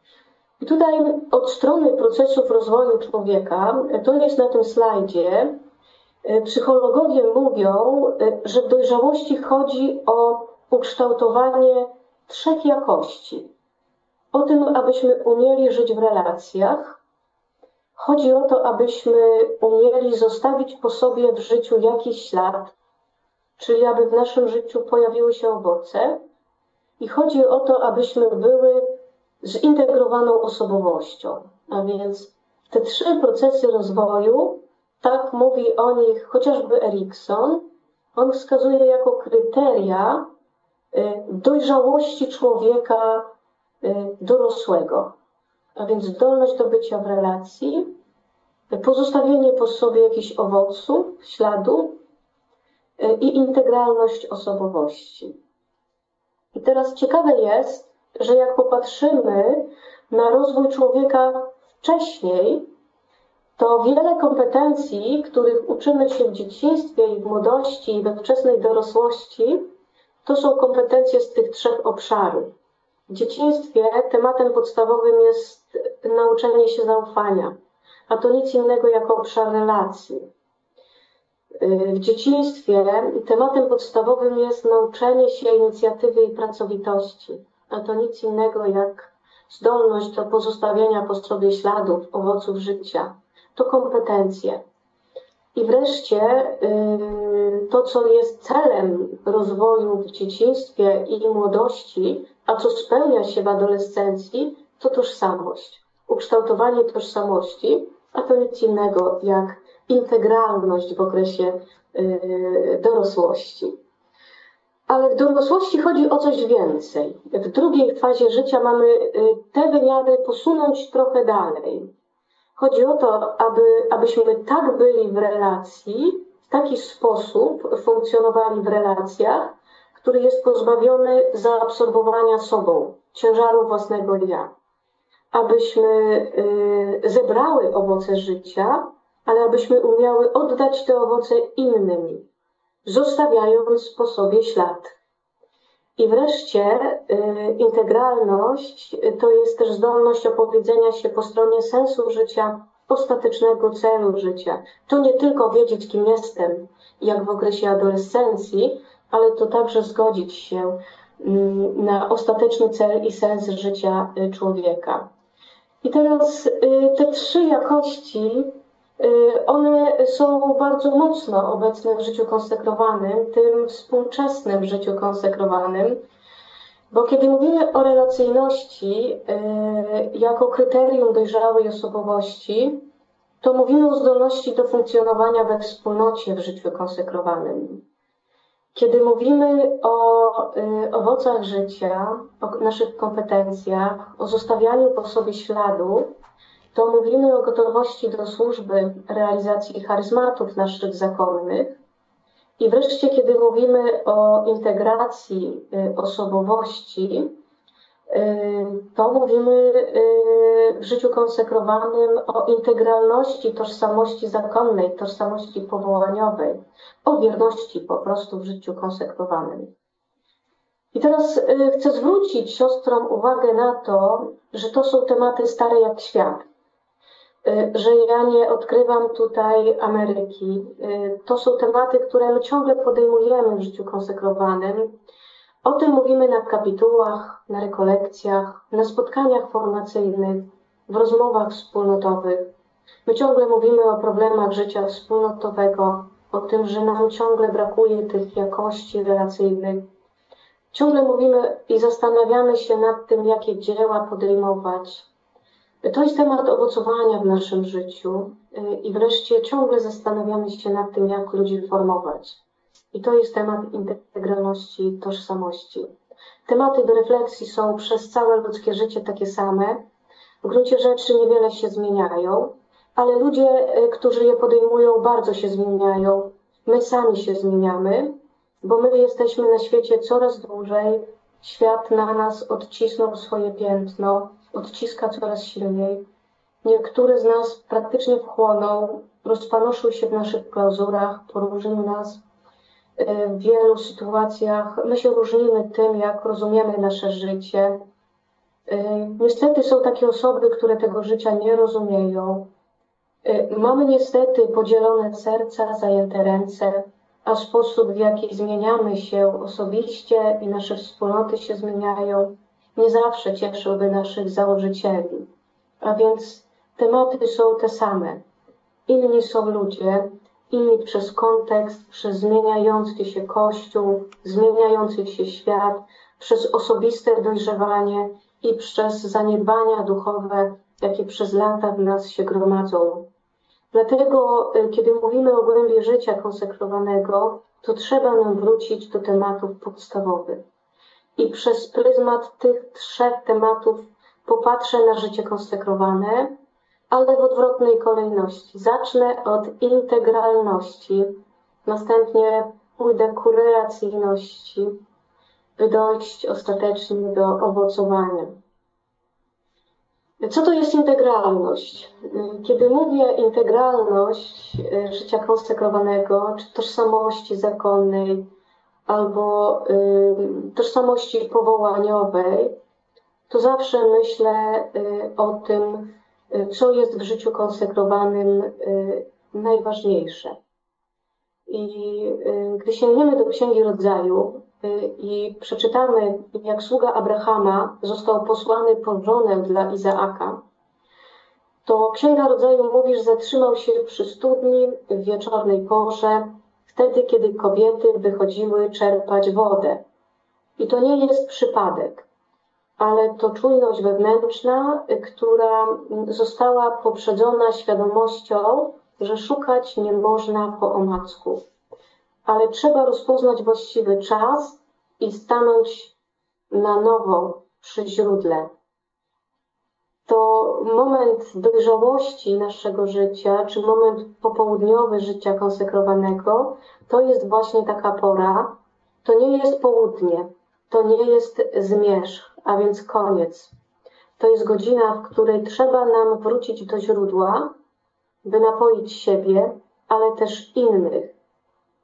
I tutaj od strony procesów rozwoju człowieka, to jest na tym slajdzie, psychologowie mówią, że w dojrzałości chodzi o ukształtowanie 3 jakości. O tym, abyśmy umieli żyć w relacjach. Chodzi o to, abyśmy umieli zostawić po sobie w życiu jakiś ślad, czyli aby w naszym życiu pojawiły się owoce. I chodzi o to, abyśmy były zintegrowaną osobowością. A więc te 3 procesy rozwoju, tak mówi o nich chociażby Erikson, on wskazuje jako kryteria dojrzałości człowieka dorosłego. A więc zdolność do bycia w relacji, pozostawienie po sobie jakichś owoców, śladu i integralność osobowości. I teraz ciekawe jest, że jak popatrzymy na rozwój człowieka wcześniej, to wiele kompetencji, których uczymy się w dzieciństwie i w młodości i we wczesnej dorosłości, to są kompetencje z tych 3 obszarów. W dzieciństwie tematem podstawowym jest nauczenie się zaufania, a to nic innego jak obszar relacji. W dzieciństwie tematem podstawowym jest nauczenie się inicjatywy i pracowitości, a to nic innego jak zdolność do pozostawienia po sobie śladów, owoców życia. To kompetencje. I wreszcie to, co jest celem rozwoju w dzieciństwie i młodości, a co spełnia się w adolescencji, to tożsamość. Ukształtowanie tożsamości, a to nic innego jak integralność w okresie dorosłości. Ale w dorosłości chodzi o coś więcej. W drugiej fazie życia mamy te wymiary posunąć trochę dalej. Chodzi o to, abyśmy tak byli w relacji, w taki sposób funkcjonowali w relacjach, który jest pozbawiony zaabsorbowania sobą, ciężaru własnego ja. Abyśmy zebrały owoce życia, ale abyśmy umiały oddać te owoce innym. zostawiając po sobie ślad. I wreszcie integralność to jest też zdolność opowiedzenia się po stronie sensu życia, ostatecznego celu życia. To nie tylko wiedzieć, kim jestem, jak w okresie adolescencji, ale to także zgodzić się na ostateczny cel i sens życia człowieka. I teraz te trzy jakości, one są bardzo mocno obecne w życiu konsekrowanym, tym współczesnym życiu konsekrowanym, bo kiedy mówimy o relacyjności jako kryterium dojrzałej osobowości, to mówimy o zdolności do funkcjonowania we wspólnocie w życiu konsekrowanym. Kiedy mówimy o owocach życia, o naszych kompetencjach, o zostawianiu po sobie śladu, to mówimy o gotowości do służby, realizacji charyzmatów naszych zakonnych. I wreszcie, kiedy mówimy o integracji osobowości, to mówimy w życiu konsekrowanym o integralności tożsamości zakonnej, tożsamości powołaniowej, o wierności po prostu w życiu konsekrowanym. I teraz chcę zwrócić siostrom uwagę na to, że to są tematy stare jak świat, że ja nie odkrywam tutaj Ameryki. To są tematy, które my ciągle podejmujemy w życiu konsekrowanym. O tym mówimy na kapitułach, na rekolekcjach, na spotkaniach formacyjnych, w rozmowach wspólnotowych. My ciągle mówimy o problemach życia wspólnotowego, o tym, że nam ciągle brakuje tych jakości relacyjnych. Ciągle mówimy i zastanawiamy się nad tym, jakie dzieła podejmować. To jest temat owocowania w naszym życiu i wreszcie ciągle zastanawiamy się nad tym, jak ludzi formować. I to jest temat integralności, tożsamości. Tematy do refleksji są przez całe ludzkie życie takie same. W gruncie rzeczy niewiele się zmieniają, ale ludzie, którzy je podejmują, bardzo się zmieniają. My sami się zmieniamy, bo my jesteśmy na świecie coraz dłużej. Świat na nas odcisnął swoje piętno, odciska coraz silniej. Niektóre z nas praktycznie wchłonął, rozpanoszył się w naszych klauzurach, poróżnił nas w wielu sytuacjach. My się różnimy tym, jak rozumiemy nasze życie. Niestety są takie osoby, które tego życia nie rozumieją. Mamy niestety podzielone serca, zajęte ręce, a sposób, w jaki zmieniamy się osobiście i nasze wspólnoty się zmieniają, nie zawsze cieszyłby naszych założycieli. A więc tematy są te same. Inni są ludzie, inni przez kontekst, przez zmieniający się Kościół, zmieniający się świat, przez osobiste dojrzewanie i przez zaniedbania duchowe, jakie przez lata w nas się gromadzą. Dlatego, kiedy mówimy o głębi życia konsekrowanego, to trzeba nam wrócić do tematów podstawowych. I przez pryzmat tych trzech tematów popatrzę na życie konsekrowane, ale w odwrotnej kolejności. Zacznę od integralności, następnie pójdę ku relacyjności, by dojść ostatecznie do owocowania. Co to jest integralność? Kiedy mówię integralność życia konsekrowanego, czy tożsamości zakonnej, albo tożsamości powołaniowej, to zawsze myślę o tym, co jest w życiu konsekrowanym najważniejsze. I gdy sięgniemy do Księgi Rodzaju i przeczytamy, jak sługa Abrahama został posłany po żonę dla Izaaka, to Księga Rodzaju mówi, że zatrzymał się przy studni w wieczornej porze, wtedy, kiedy kobiety wychodziły czerpać wodę. I to nie jest przypadek, ale to czujność wewnętrzna, która została poprzedzona świadomością, że szukać nie można po omacku. Ale trzeba rozpoznać właściwy czas i stanąć na nowo przy źródle. To moment dojrzałości naszego życia, czy moment popołudniowy życia konsekrowanego, to jest właśnie taka pora. To nie jest południe, to nie jest zmierzch, a więc koniec. To jest godzina, w której trzeba nam wrócić do źródła, by napoić siebie, ale też innych.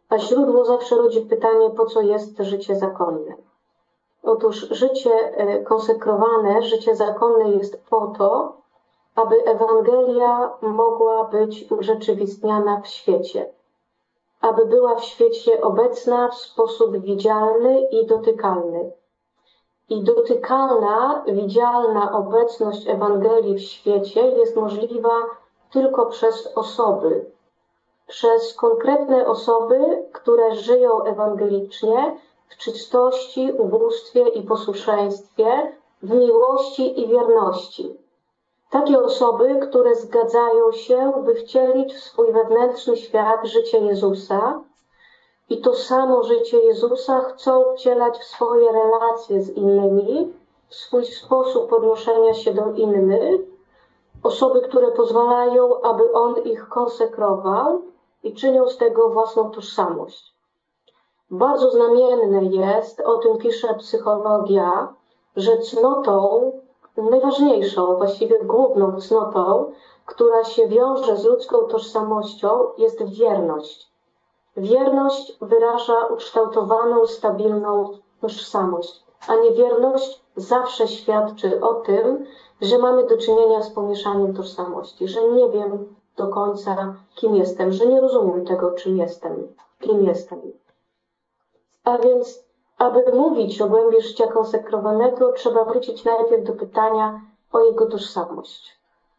a źródło zawsze rodzi pytanie, po co jest życie zakonne. Otóż życie konsekrowane, życie zakonne jest po to, aby Ewangelia mogła być urzeczywistniana w świecie, aby była w świecie obecna w sposób widzialny i dotykalny. I dotykalna, widzialna obecność Ewangelii w świecie jest możliwa tylko przez osoby, przez konkretne osoby, które żyją ewangelicznie w czystości, ubóstwie i posłuszeństwie, w miłości i wierności. Takie osoby, które zgadzają się, by wcielić w swój wewnętrzny świat życie Jezusa i to samo życie Jezusa chcą wcielać w swoje relacje z innymi, w swój sposób odnoszenia się do innych, osoby, które pozwalają, aby On ich konsekrował i czynią z tego własną tożsamość. Bardzo znamienne jest, o tym pisze psychologia, że cnotą, najważniejszą, właściwie główną cnotą, która się wiąże z ludzką tożsamością, jest wierność. Wierność wyraża ukształtowaną, stabilną tożsamość, a niewierność zawsze świadczy o tym, że mamy do czynienia z pomieszaniem tożsamości, że nie wiem do końca, kim jestem, że nie rozumiem tego, czym jestem, kim jestem. A więc, aby mówić o głębi życia konsekrowanego, trzeba wrócić najpierw do pytania o jego tożsamość.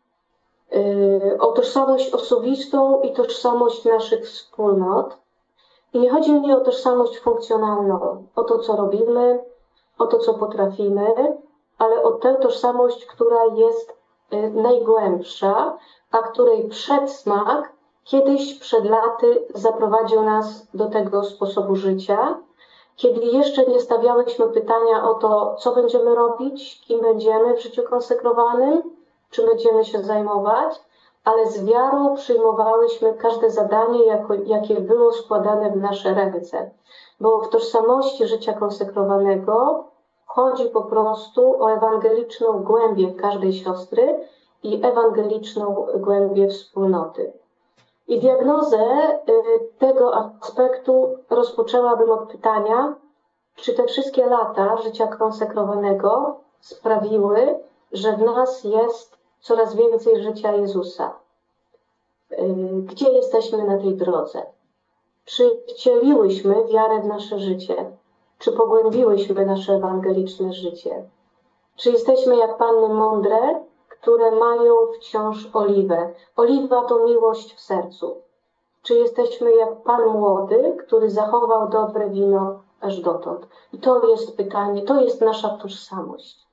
O tożsamość osobistą i tożsamość naszych wspólnot. I nie chodzi mi o tożsamość funkcjonalną, o to, co robimy, o to, co potrafimy, ale o tę tożsamość, która jest najgłębsza, a której przedsmak kiedyś przed laty zaprowadził nas do tego sposobu życia, kiedy jeszcze nie stawiałyśmy pytania o to, co będziemy robić, kim będziemy w życiu konsekrowanym, czym będziemy się zajmować, ale z wiarą przyjmowałyśmy każde zadanie, jakie było składane w nasze ręce. Bo w tożsamości życia konsekrowanego chodzi po prostu o ewangeliczną głębię każdej siostry i ewangeliczną głębię wspólnoty. I diagnozę tego aspektu rozpoczęłabym od pytania, czy te wszystkie lata życia konsekrowanego sprawiły, że w nas jest coraz więcej życia Jezusa. Gdzie jesteśmy na tej drodze? Czy wcieliłyśmy wiarę w nasze życie? Czy pogłębiłyśmy nasze ewangeliczne życie? Czy jesteśmy jak panny mądre, które mają wciąż oliwę? Oliwa to miłość w sercu. Czy jesteśmy jak Pan młody, który zachował dobre wino aż dotąd? I to jest pytanie, to jest nasza tożsamość.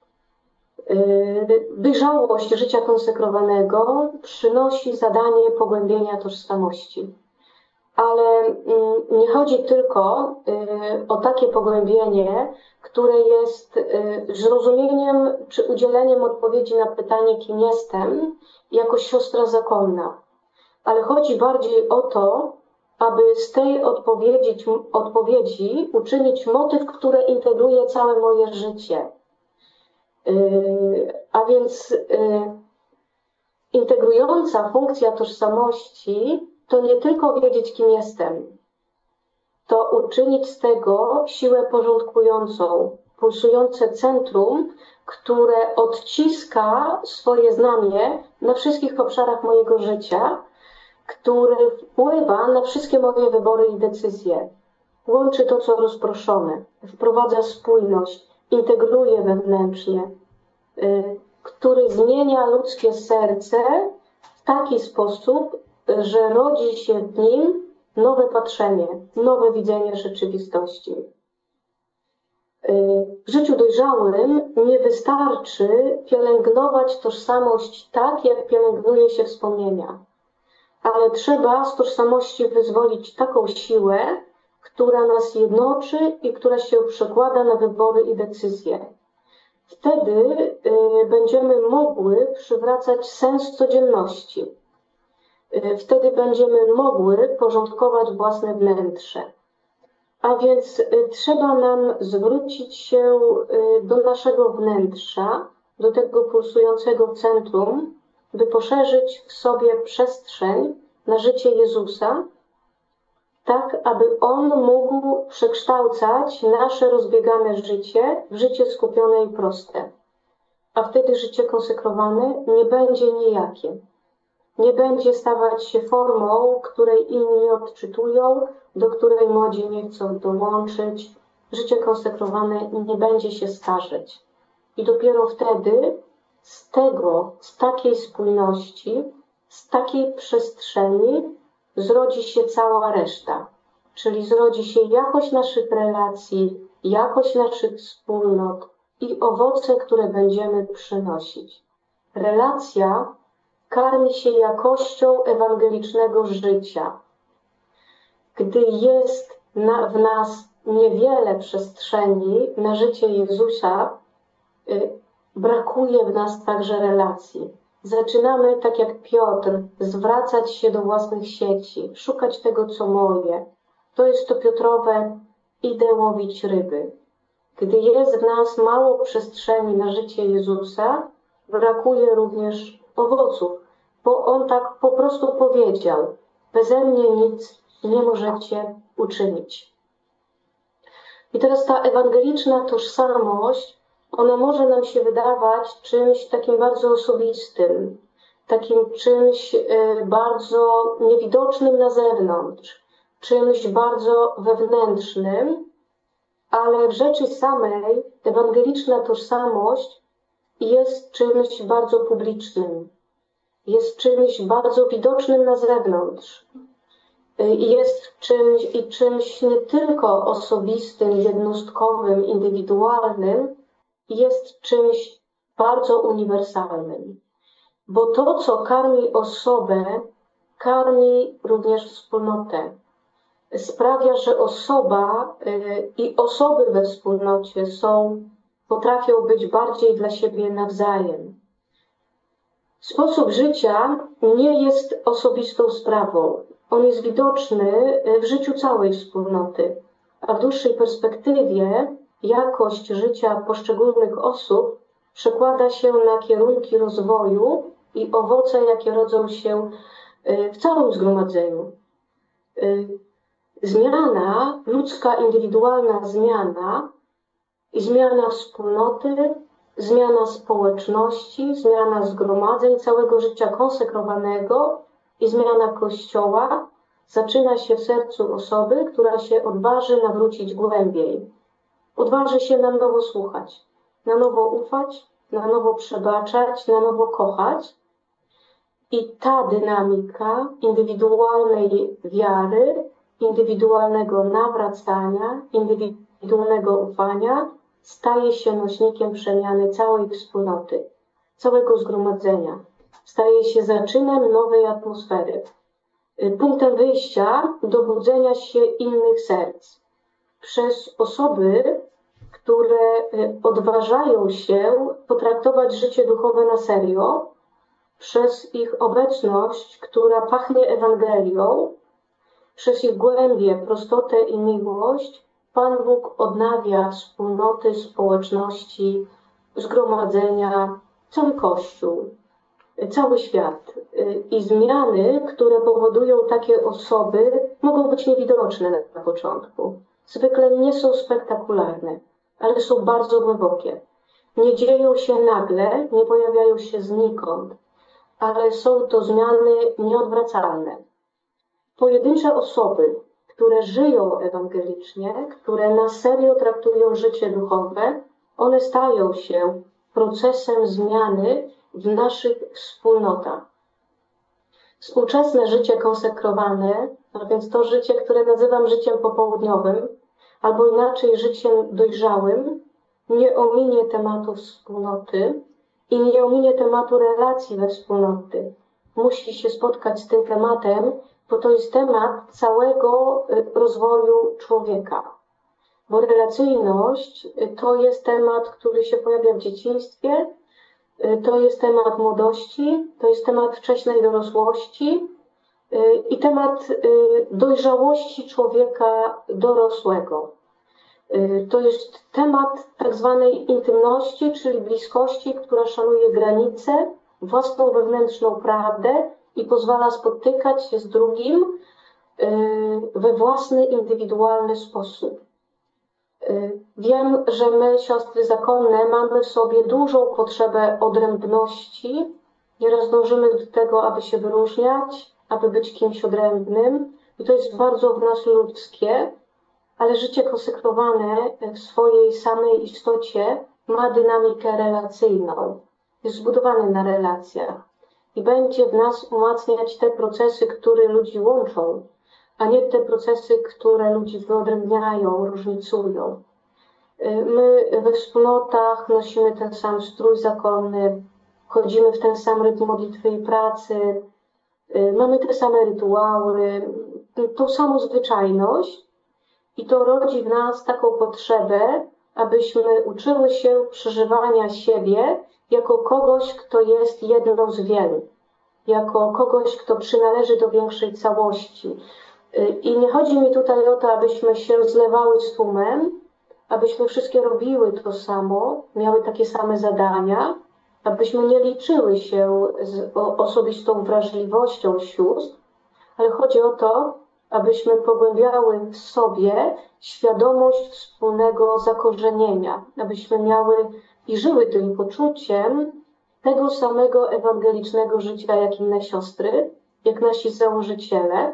Dojrzałość życia konsekrowanego przynosi zadanie pogłębienia tożsamości. Ale nie chodzi tylko o takie pogłębienie, które jest zrozumieniem czy udzieleniem odpowiedzi na pytanie, kim jestem, jako siostra zakonna. Ale chodzi bardziej o to, aby z tej odpowiedzi uczynić motyw, który integruje całe moje życie. A więc integrująca funkcja tożsamości to nie tylko wiedzieć, kim jestem, to uczynić z tego siłę porządkującą, pulsujące centrum, które odciska swoje znamie na wszystkich obszarach mojego życia, który wpływa na wszystkie moje wybory i decyzje. Łączy to, co rozproszone, wprowadza spójność, integruje wewnętrznie, który zmienia ludzkie serce w taki sposób, że rodzi się w nim nowe patrzenie, nowe widzenie rzeczywistości. W życiu dojrzałym nie wystarczy pielęgnować tożsamość tak, jak pielęgnuje się wspomnienia, ale trzeba z tożsamości wyzwolić taką siłę, która nas jednoczy i która się przekłada na wybory i decyzje. Wtedy będziemy mogły przywracać sens codzienności. Wtedy będziemy mogły porządkować własne wnętrze. A więc trzeba nam zwrócić się do naszego wnętrza, do tego pulsującego centrum, by poszerzyć w sobie przestrzeń na życie Jezusa, tak aby On mógł przekształcać nasze rozbiegane życie w życie skupione i proste. A wtedy życie konsekrowane nie będzie nijakie. Nie będzie stawać się formą, której inni odczytują, do której młodzi nie chcą dołączyć. Życie konsekrowane nie będzie się starzeć. I dopiero wtedy z takiej spójności, z takiej przestrzeni zrodzi się cała reszta. Czyli zrodzi się jakość naszych relacji, jakość naszych wspólnot i owoce, które będziemy przynosić. Relacja karmi się jakością ewangelicznego życia. Gdy jest w nas niewiele przestrzeni na życie Jezusa, brakuje w nas także relacji. Zaczynamy, tak jak Piotr, zwracać się do własnych sieci, szukać tego, co moje. To jest to Piotrowe: idę łowić ryby. Gdy jest w nas mało przestrzeni na życie Jezusa, brakuje również owoców, bo On tak po prostu powiedział: beze mnie nic nie możecie uczynić. I teraz ta ewangeliczna tożsamość, ona może nam się wydawać czymś takim bardzo osobistym, takim czymś bardzo niewidocznym na zewnątrz, czymś bardzo wewnętrznym, ale w rzeczy samej ewangeliczna tożsamość jest czymś bardzo publicznym, jest czymś bardzo widocznym na zewnątrz. Jest czymś nie tylko osobistym, jednostkowym, indywidualnym, jest czymś bardzo uniwersalnym. Bo to, co karmi osobę, karmi również wspólnotę. Sprawia, że osoba i osoby we wspólnocie potrafią być bardziej dla siebie nawzajem. Sposób życia nie jest osobistą sprawą. On jest widoczny w życiu całej wspólnoty, a w dłuższej perspektywie jakość życia poszczególnych osób przekłada się na kierunki rozwoju i owoce, jakie rodzą się w całym zgromadzeniu. Zmiana, ludzka, indywidualna zmiana i zmiana wspólnoty, zmiana społeczności, zmiana zgromadzeń, całego życia konsekrowanego i zmiana Kościoła zaczyna się w sercu osoby, która się odważy nawrócić głębiej. Odważy się na nowo słuchać, na nowo ufać, na nowo przebaczać, na nowo kochać. I ta dynamika indywidualnej wiary, indywidualnego nawracania, indywidualnego ufania staje się nośnikiem przemiany całej wspólnoty, całego zgromadzenia. Staje się zaczynem nowej atmosfery, punktem wyjścia do budzenia się innych serc. Przez osoby, które odważają się potraktować życie duchowe na serio, przez ich obecność, która pachnie Ewangelią, przez ich głębię, prostotę i miłość, Pan Bóg odnawia wspólnoty, społeczności, zgromadzenia, cały Kościół, cały świat. I zmiany, które powodują takie osoby, mogą być niewidoczne na początku. Zwykle nie są spektakularne, ale są bardzo głębokie. Nie dzieją się nagle, nie pojawiają się znikąd, ale są to zmiany nieodwracalne. Pojedyncze osoby, które żyją ewangelicznie, które na serio traktują życie duchowe, one stają się procesem zmiany w naszych wspólnotach. Współczesne życie konsekrowane, a więc to życie, które nazywam życiem popołudniowym, albo inaczej życiem dojrzałym, nie ominie tematu wspólnoty i nie ominie tematu relacji we wspólnoty. Musi się spotkać z tym tematem, bo to jest temat całego rozwoju człowieka. Bo relacyjność to jest temat, który się pojawia w dzieciństwie, to jest temat młodości, to jest temat wczesnej dorosłości i temat dojrzałości człowieka dorosłego. To jest temat tak zwanej intymności, czyli bliskości, która szanuje granice, własną wewnętrzną prawdę i pozwala spotykać się z drugim we własny, indywidualny sposób. Wiem, że my, siostry zakonne, mamy w sobie dużą potrzebę odrębności. Nieraz dążymy do tego, aby się wyróżniać, aby być kimś odrębnym. I to jest bardzo w nas ludzkie, ale życie konsekrowane w swojej samej istocie ma dynamikę relacyjną. Jest zbudowane na relacjach i będzie w nas umacniać te procesy, które ludzi łączą, a nie te procesy, które ludzi wyodrębniają, różnicują. My we wspólnotach nosimy ten sam strój zakonny, chodzimy w ten sam rytm modlitwy i pracy, mamy te same rytuały, tą samą zwyczajność i to rodzi w nas taką potrzebę, abyśmy uczyły się przeżywania siebie jako kogoś, kto jest jedną z wielu, jako kogoś, kto przynależy do większej całości. I nie chodzi mi tutaj o to, abyśmy się zlewały z tłumem, abyśmy wszystkie robiły to samo, miały takie same zadania, abyśmy nie liczyły się z osobistą wrażliwością sióstr, ale chodzi o to, abyśmy pogłębiały w sobie świadomość wspólnego zakorzenienia, abyśmy miały i żyły tym poczuciem tego samego ewangelicznego życia jak inne siostry, jak nasi założyciele,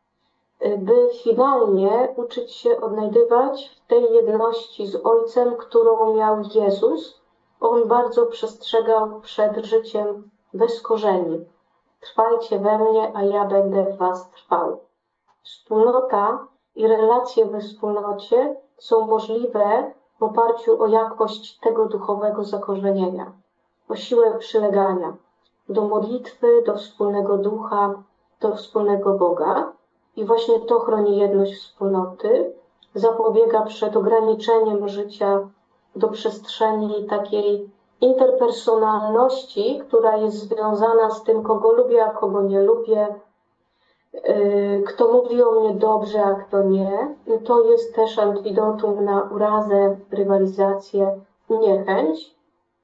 by finalnie uczyć się odnajdywać w tej jedności z Ojcem, którą miał Jezus. On bardzo przestrzegał przed życiem bez korzeni. Trwajcie we mnie, a ja będę w was trwał. Wspólnota i relacje we wspólnocie są możliwe w oparciu o jakość tego duchowego zakorzenienia, o siłę przylegania do modlitwy, do wspólnego ducha, do wspólnego Boga. I właśnie to chroni jedność wspólnoty, zapobiega przed ograniczeniem życia do przestrzeni takiej interpersonalności, która jest związana z tym, kogo lubię, a kogo nie lubię, kto mówi o mnie dobrze, a kto nie. To jest też antidotum na urazę, rywalizację i niechęć.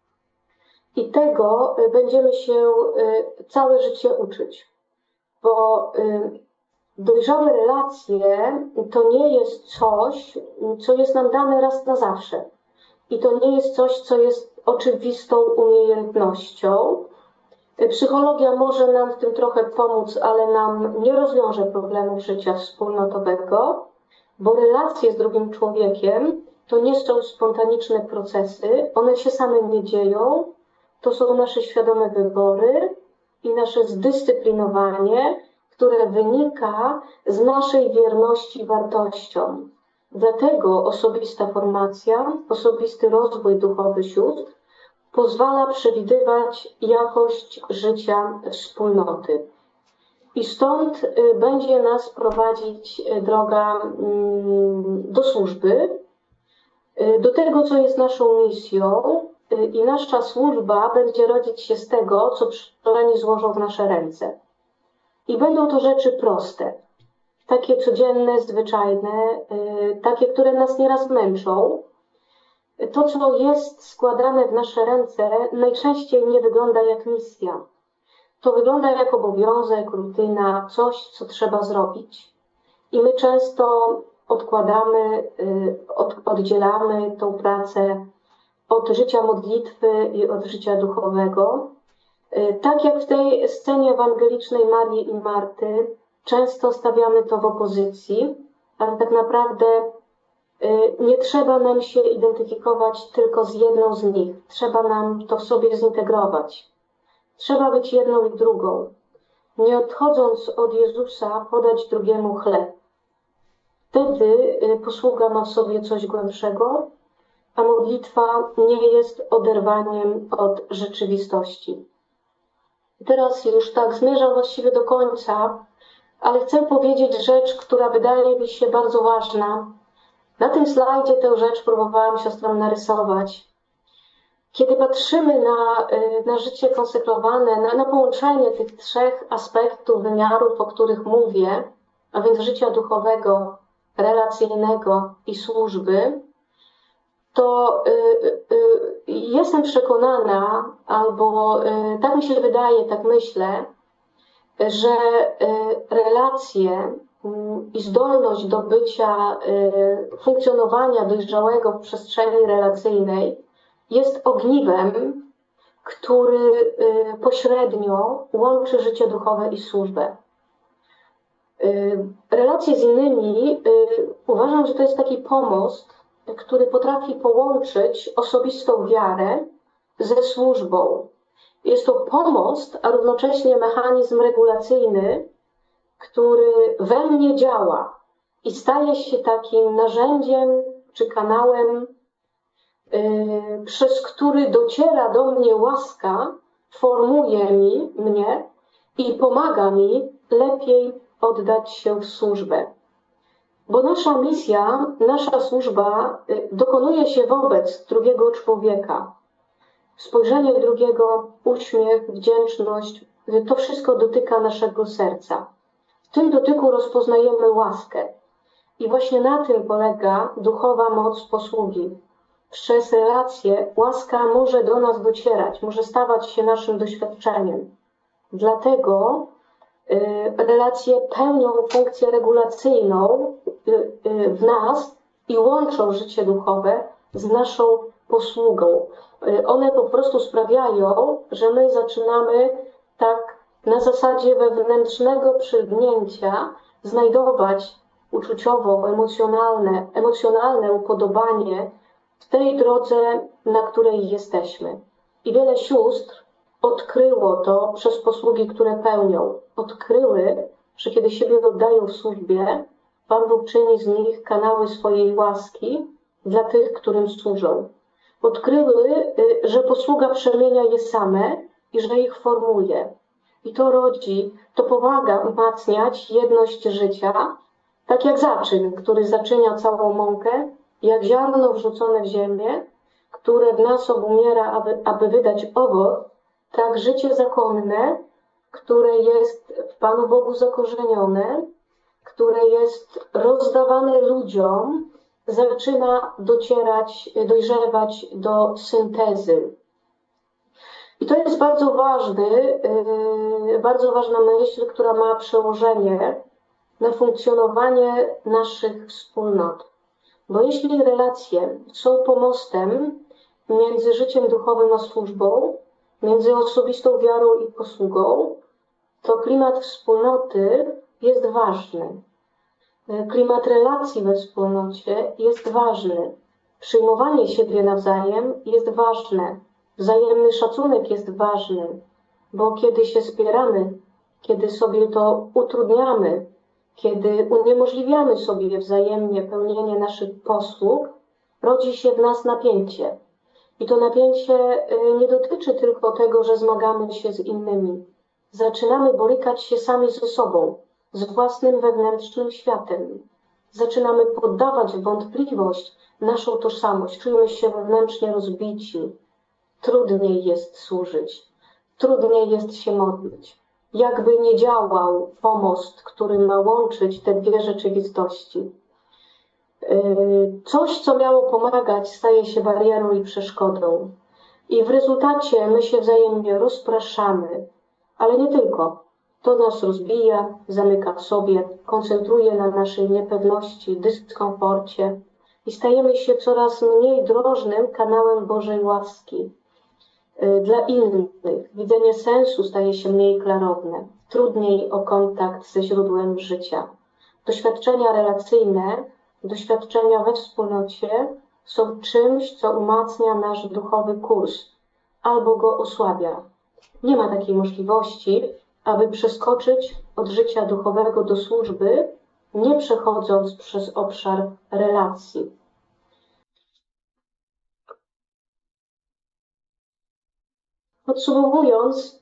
I tego będziemy się całe życie uczyć, bo dojrzałe relacje to nie jest coś, co jest nam dane raz na zawsze. I to nie jest coś, co jest oczywistą umiejętnością. Psychologia może nam w tym trochę pomóc, ale nam nie rozwiąże problemów życia wspólnotowego, bo relacje z drugim człowiekiem to nie są spontaniczne procesy, one się same nie dzieją, to są nasze świadome wybory i nasze zdyscyplinowanie, które wynika z naszej wierności wartościom. Dlatego osobista formacja, osobisty rozwój duchowy sióstr pozwala przewidywać jakość życia wspólnoty. I stąd będzie nas prowadzić droga do służby, do tego, co jest naszą misją, i nasza służba będzie rodzić się z tego, co przełożeni złożą w nasze ręce. I będą to rzeczy proste, takie codzienne, zwyczajne, takie, które nas nieraz męczą. To, co jest składane w nasze ręce, najczęściej nie wygląda jak misja. To wygląda jak obowiązek, rutyna, coś, co trzeba zrobić. I my często odkładamy, oddzielamy tą pracę od życia modlitwy i od życia duchowego. Tak jak w tej scenie ewangelicznej Marii i Marty, często stawiamy to w opozycji, ale tak naprawdę nie trzeba nam się identyfikować tylko z jedną z nich. Trzeba nam to w sobie zintegrować. Trzeba być jedną i drugą. Nie odchodząc od Jezusa, podać drugiemu chleb. Wtedy posługa ma w sobie coś głębszego, a modlitwa nie jest oderwaniem od rzeczywistości. Teraz już tak zmierzam właściwie do końca, ale chcę powiedzieć rzecz, która wydaje mi się bardzo ważna. Na tym slajdzie tę rzecz próbowałam siostrom narysować. Kiedy patrzymy na życie konsekrowane, na połączenie tych trzech aspektów, wymiarów, o których mówię, a więc życia duchowego, relacyjnego i służby, to jestem przekonana, albo tak mi się wydaje, tak myślę, że relacje i zdolność do bycia, funkcjonowania dojrzałego w przestrzeni relacyjnej jest ogniwem, który pośrednio łączy życie duchowe i służbę. Relacje z innymi, uważam, że to jest taki pomost, który potrafi połączyć osobistą wiarę ze służbą. Jest to pomost, a równocześnie mechanizm regulacyjny, który we mnie działa i staje się takim narzędziem czy kanałem, przez który dociera do mnie łaska, formuje mnie i pomaga mi lepiej oddać się w służbę. Bo nasza misja, nasza służba dokonuje się wobec drugiego człowieka. Spojrzenie drugiego, uśmiech, wdzięczność, to wszystko dotyka naszego serca. W tym dotyku rozpoznajemy łaskę. I właśnie na tym polega duchowa moc posługi. Przez relacje łaska może do nas docierać, może stawać się naszym doświadczeniem. Dlatego relacje pełnią funkcję regulacyjną w nas i łączą życie duchowe z naszą posługą. One po prostu sprawiają, że my zaczynamy tak na zasadzie wewnętrznego przylgnięcia znajdować uczuciowo, emocjonalne upodobanie w tej drodze, na której jesteśmy. I wiele sióstr odkryło to przez posługi, które pełnią. Odkryły, że kiedy siebie oddają w służbie, Pan Bóg czyni z nich kanały swojej łaski dla tych, którym służą. Odkryły, że posługa przemienia je same i że ich formuje. I to rodzi, to pomaga umacniać jedność życia, tak jak zaczyn, który zaczynia całą mąkę, jak ziarno wrzucone w ziemię, które w nas obumiera, aby wydać owoc, tak życie zakonne, które jest w Panu Bogu zakorzenione, które jest rozdawane ludziom, zaczyna dojrzewać do syntezy. I to jest bardzo ważna myśl, która ma przełożenie na funkcjonowanie naszych wspólnot. Bo jeśli relacje są pomostem między życiem duchowym a służbą, między osobistą wiarą i posługą, to klimat wspólnoty jest ważny. Klimat relacji we wspólnocie jest ważny. Przyjmowanie siebie nawzajem jest ważne. Wzajemny szacunek jest ważny, bo kiedy się spieramy, kiedy sobie to utrudniamy, kiedy uniemożliwiamy sobie wzajemnie pełnienie naszych posług, rodzi się w nas napięcie. I to napięcie nie dotyczy tylko tego, że zmagamy się z innymi. Zaczynamy borykać się sami ze sobą, z własnym wewnętrznym światem. Zaczynamy poddawać w wątpliwość naszą tożsamość. Czujemy się wewnętrznie rozbici. Trudniej jest służyć. Trudniej jest się modlić. Jakby nie działał pomost, który ma łączyć te dwie rzeczywistości. Coś, co miało pomagać, staje się barierą i przeszkodą. I w rezultacie my się wzajemnie rozpraszamy, ale nie tylko. To nas rozbija, zamyka w sobie, koncentruje na naszej niepewności, dyskomforcie i stajemy się coraz mniej drożnym kanałem Bożej łaski. Dla innych widzenie sensu staje się mniej klarowne, trudniej o kontakt ze źródłem życia. Doświadczenia relacyjne, doświadczenia we wspólnocie są czymś, co umacnia nasz duchowy kurs albo go osłabia. Nie ma takiej możliwości, aby przeskoczyć od życia duchowego do służby, nie przechodząc przez obszar relacji. Podsumowując,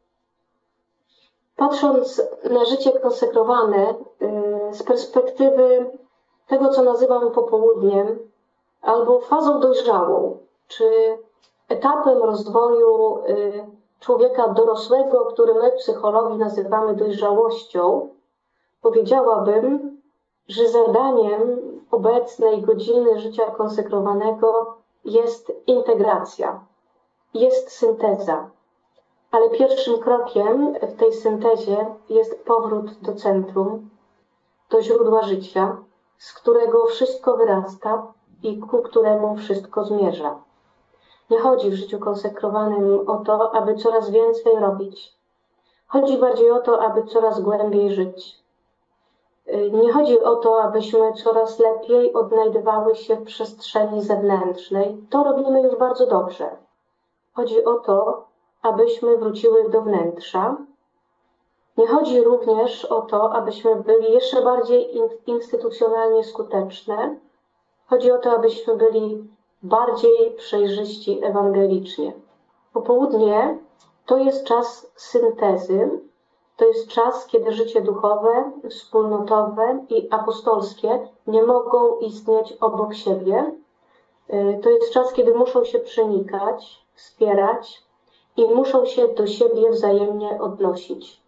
patrząc na życie konsekrowane z perspektywy tego, co nazywamy popołudniem, albo fazą dojrzałą, czy etapem rozwoju człowieka dorosłego, który my w psychologii nazywamy dojrzałością, powiedziałabym, że zadaniem obecnej godziny życia konsekrowanego jest integracja, jest synteza. Ale pierwszym krokiem w tej syntezie jest powrót do centrum, do źródła życia, z którego wszystko wyrasta i ku któremu wszystko zmierza. Nie chodzi w życiu konsekrowanym o to, aby coraz więcej robić. Chodzi bardziej o to, aby coraz głębiej żyć. Nie chodzi o to, abyśmy coraz lepiej odnajdywały się w przestrzeni zewnętrznej. To robimy już bardzo dobrze. Chodzi o to, abyśmy wróciły do wnętrza. Nie chodzi również o to, abyśmy byli jeszcze bardziej instytucjonalnie skuteczne. Chodzi o to, abyśmy byli bardziej przejrzyści ewangelicznie. Popołudnie to jest czas syntezy, to jest czas, kiedy życie duchowe, wspólnotowe i apostolskie nie mogą istnieć obok siebie. To jest czas, kiedy muszą się przenikać, wspierać i muszą się do siebie wzajemnie odnosić.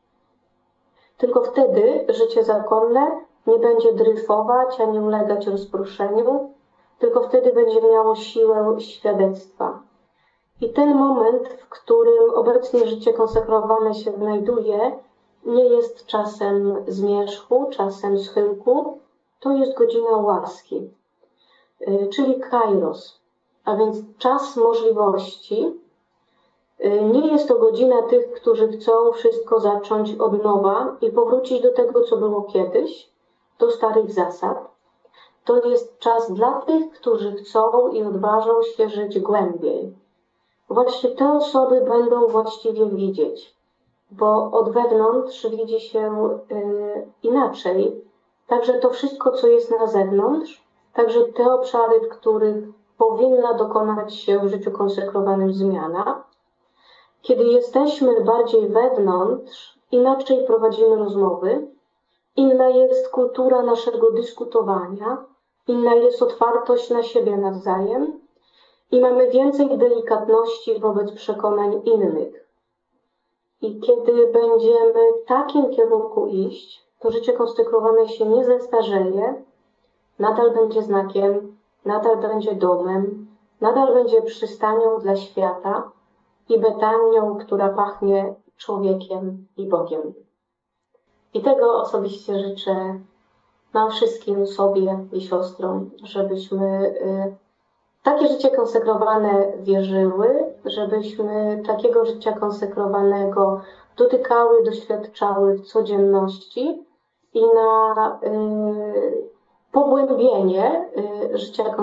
Tylko wtedy życie zakonne nie będzie dryfować ani ulegać rozproszeniu, tylko wtedy będzie miało siłę świadectwa. I ten moment, w którym obecnie życie konsekrowane się znajduje, nie jest czasem zmierzchu, czasem schyłku, to jest godzina łaski, czyli kairos, a więc czas możliwości. Nie jest to godzina tych, którzy chcą wszystko zacząć od nowa i powrócić do tego, co było kiedyś, do starych zasad. To jest czas dla tych, którzy chcą i odważą się żyć głębiej. Właśnie te osoby będą właściwie widzieć, bo od wewnątrz widzi się inaczej. Także to wszystko, co jest na zewnątrz, także te obszary, w których powinna dokonać się w życiu konsekrowanym zmiana. Kiedy jesteśmy bardziej wewnątrz, inaczej prowadzimy rozmowy, inna jest kultura naszego dyskutowania, inna jest otwartość na siebie nawzajem i mamy więcej delikatności wobec przekonań innych. I kiedy będziemy w takim kierunku iść, to życie konsekrowane się nie zestarzeje, nadal będzie znakiem, nadal będzie domem, nadal będzie przystanią dla świata i Betanią, która pachnie człowiekiem i Bogiem. I tego osobiście życzę nam wszystkim, sobie i siostrom, żebyśmy takie życie konsekrowane wierzyły, żebyśmy takiego życia konsekrowanego dotykały, doświadczały w codzienności i na pogłębienie życia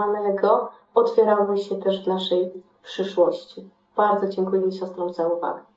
konsekrowanego otwierały się też w naszej przyszłości. Bardzo dziękuję siostrom za uwagę.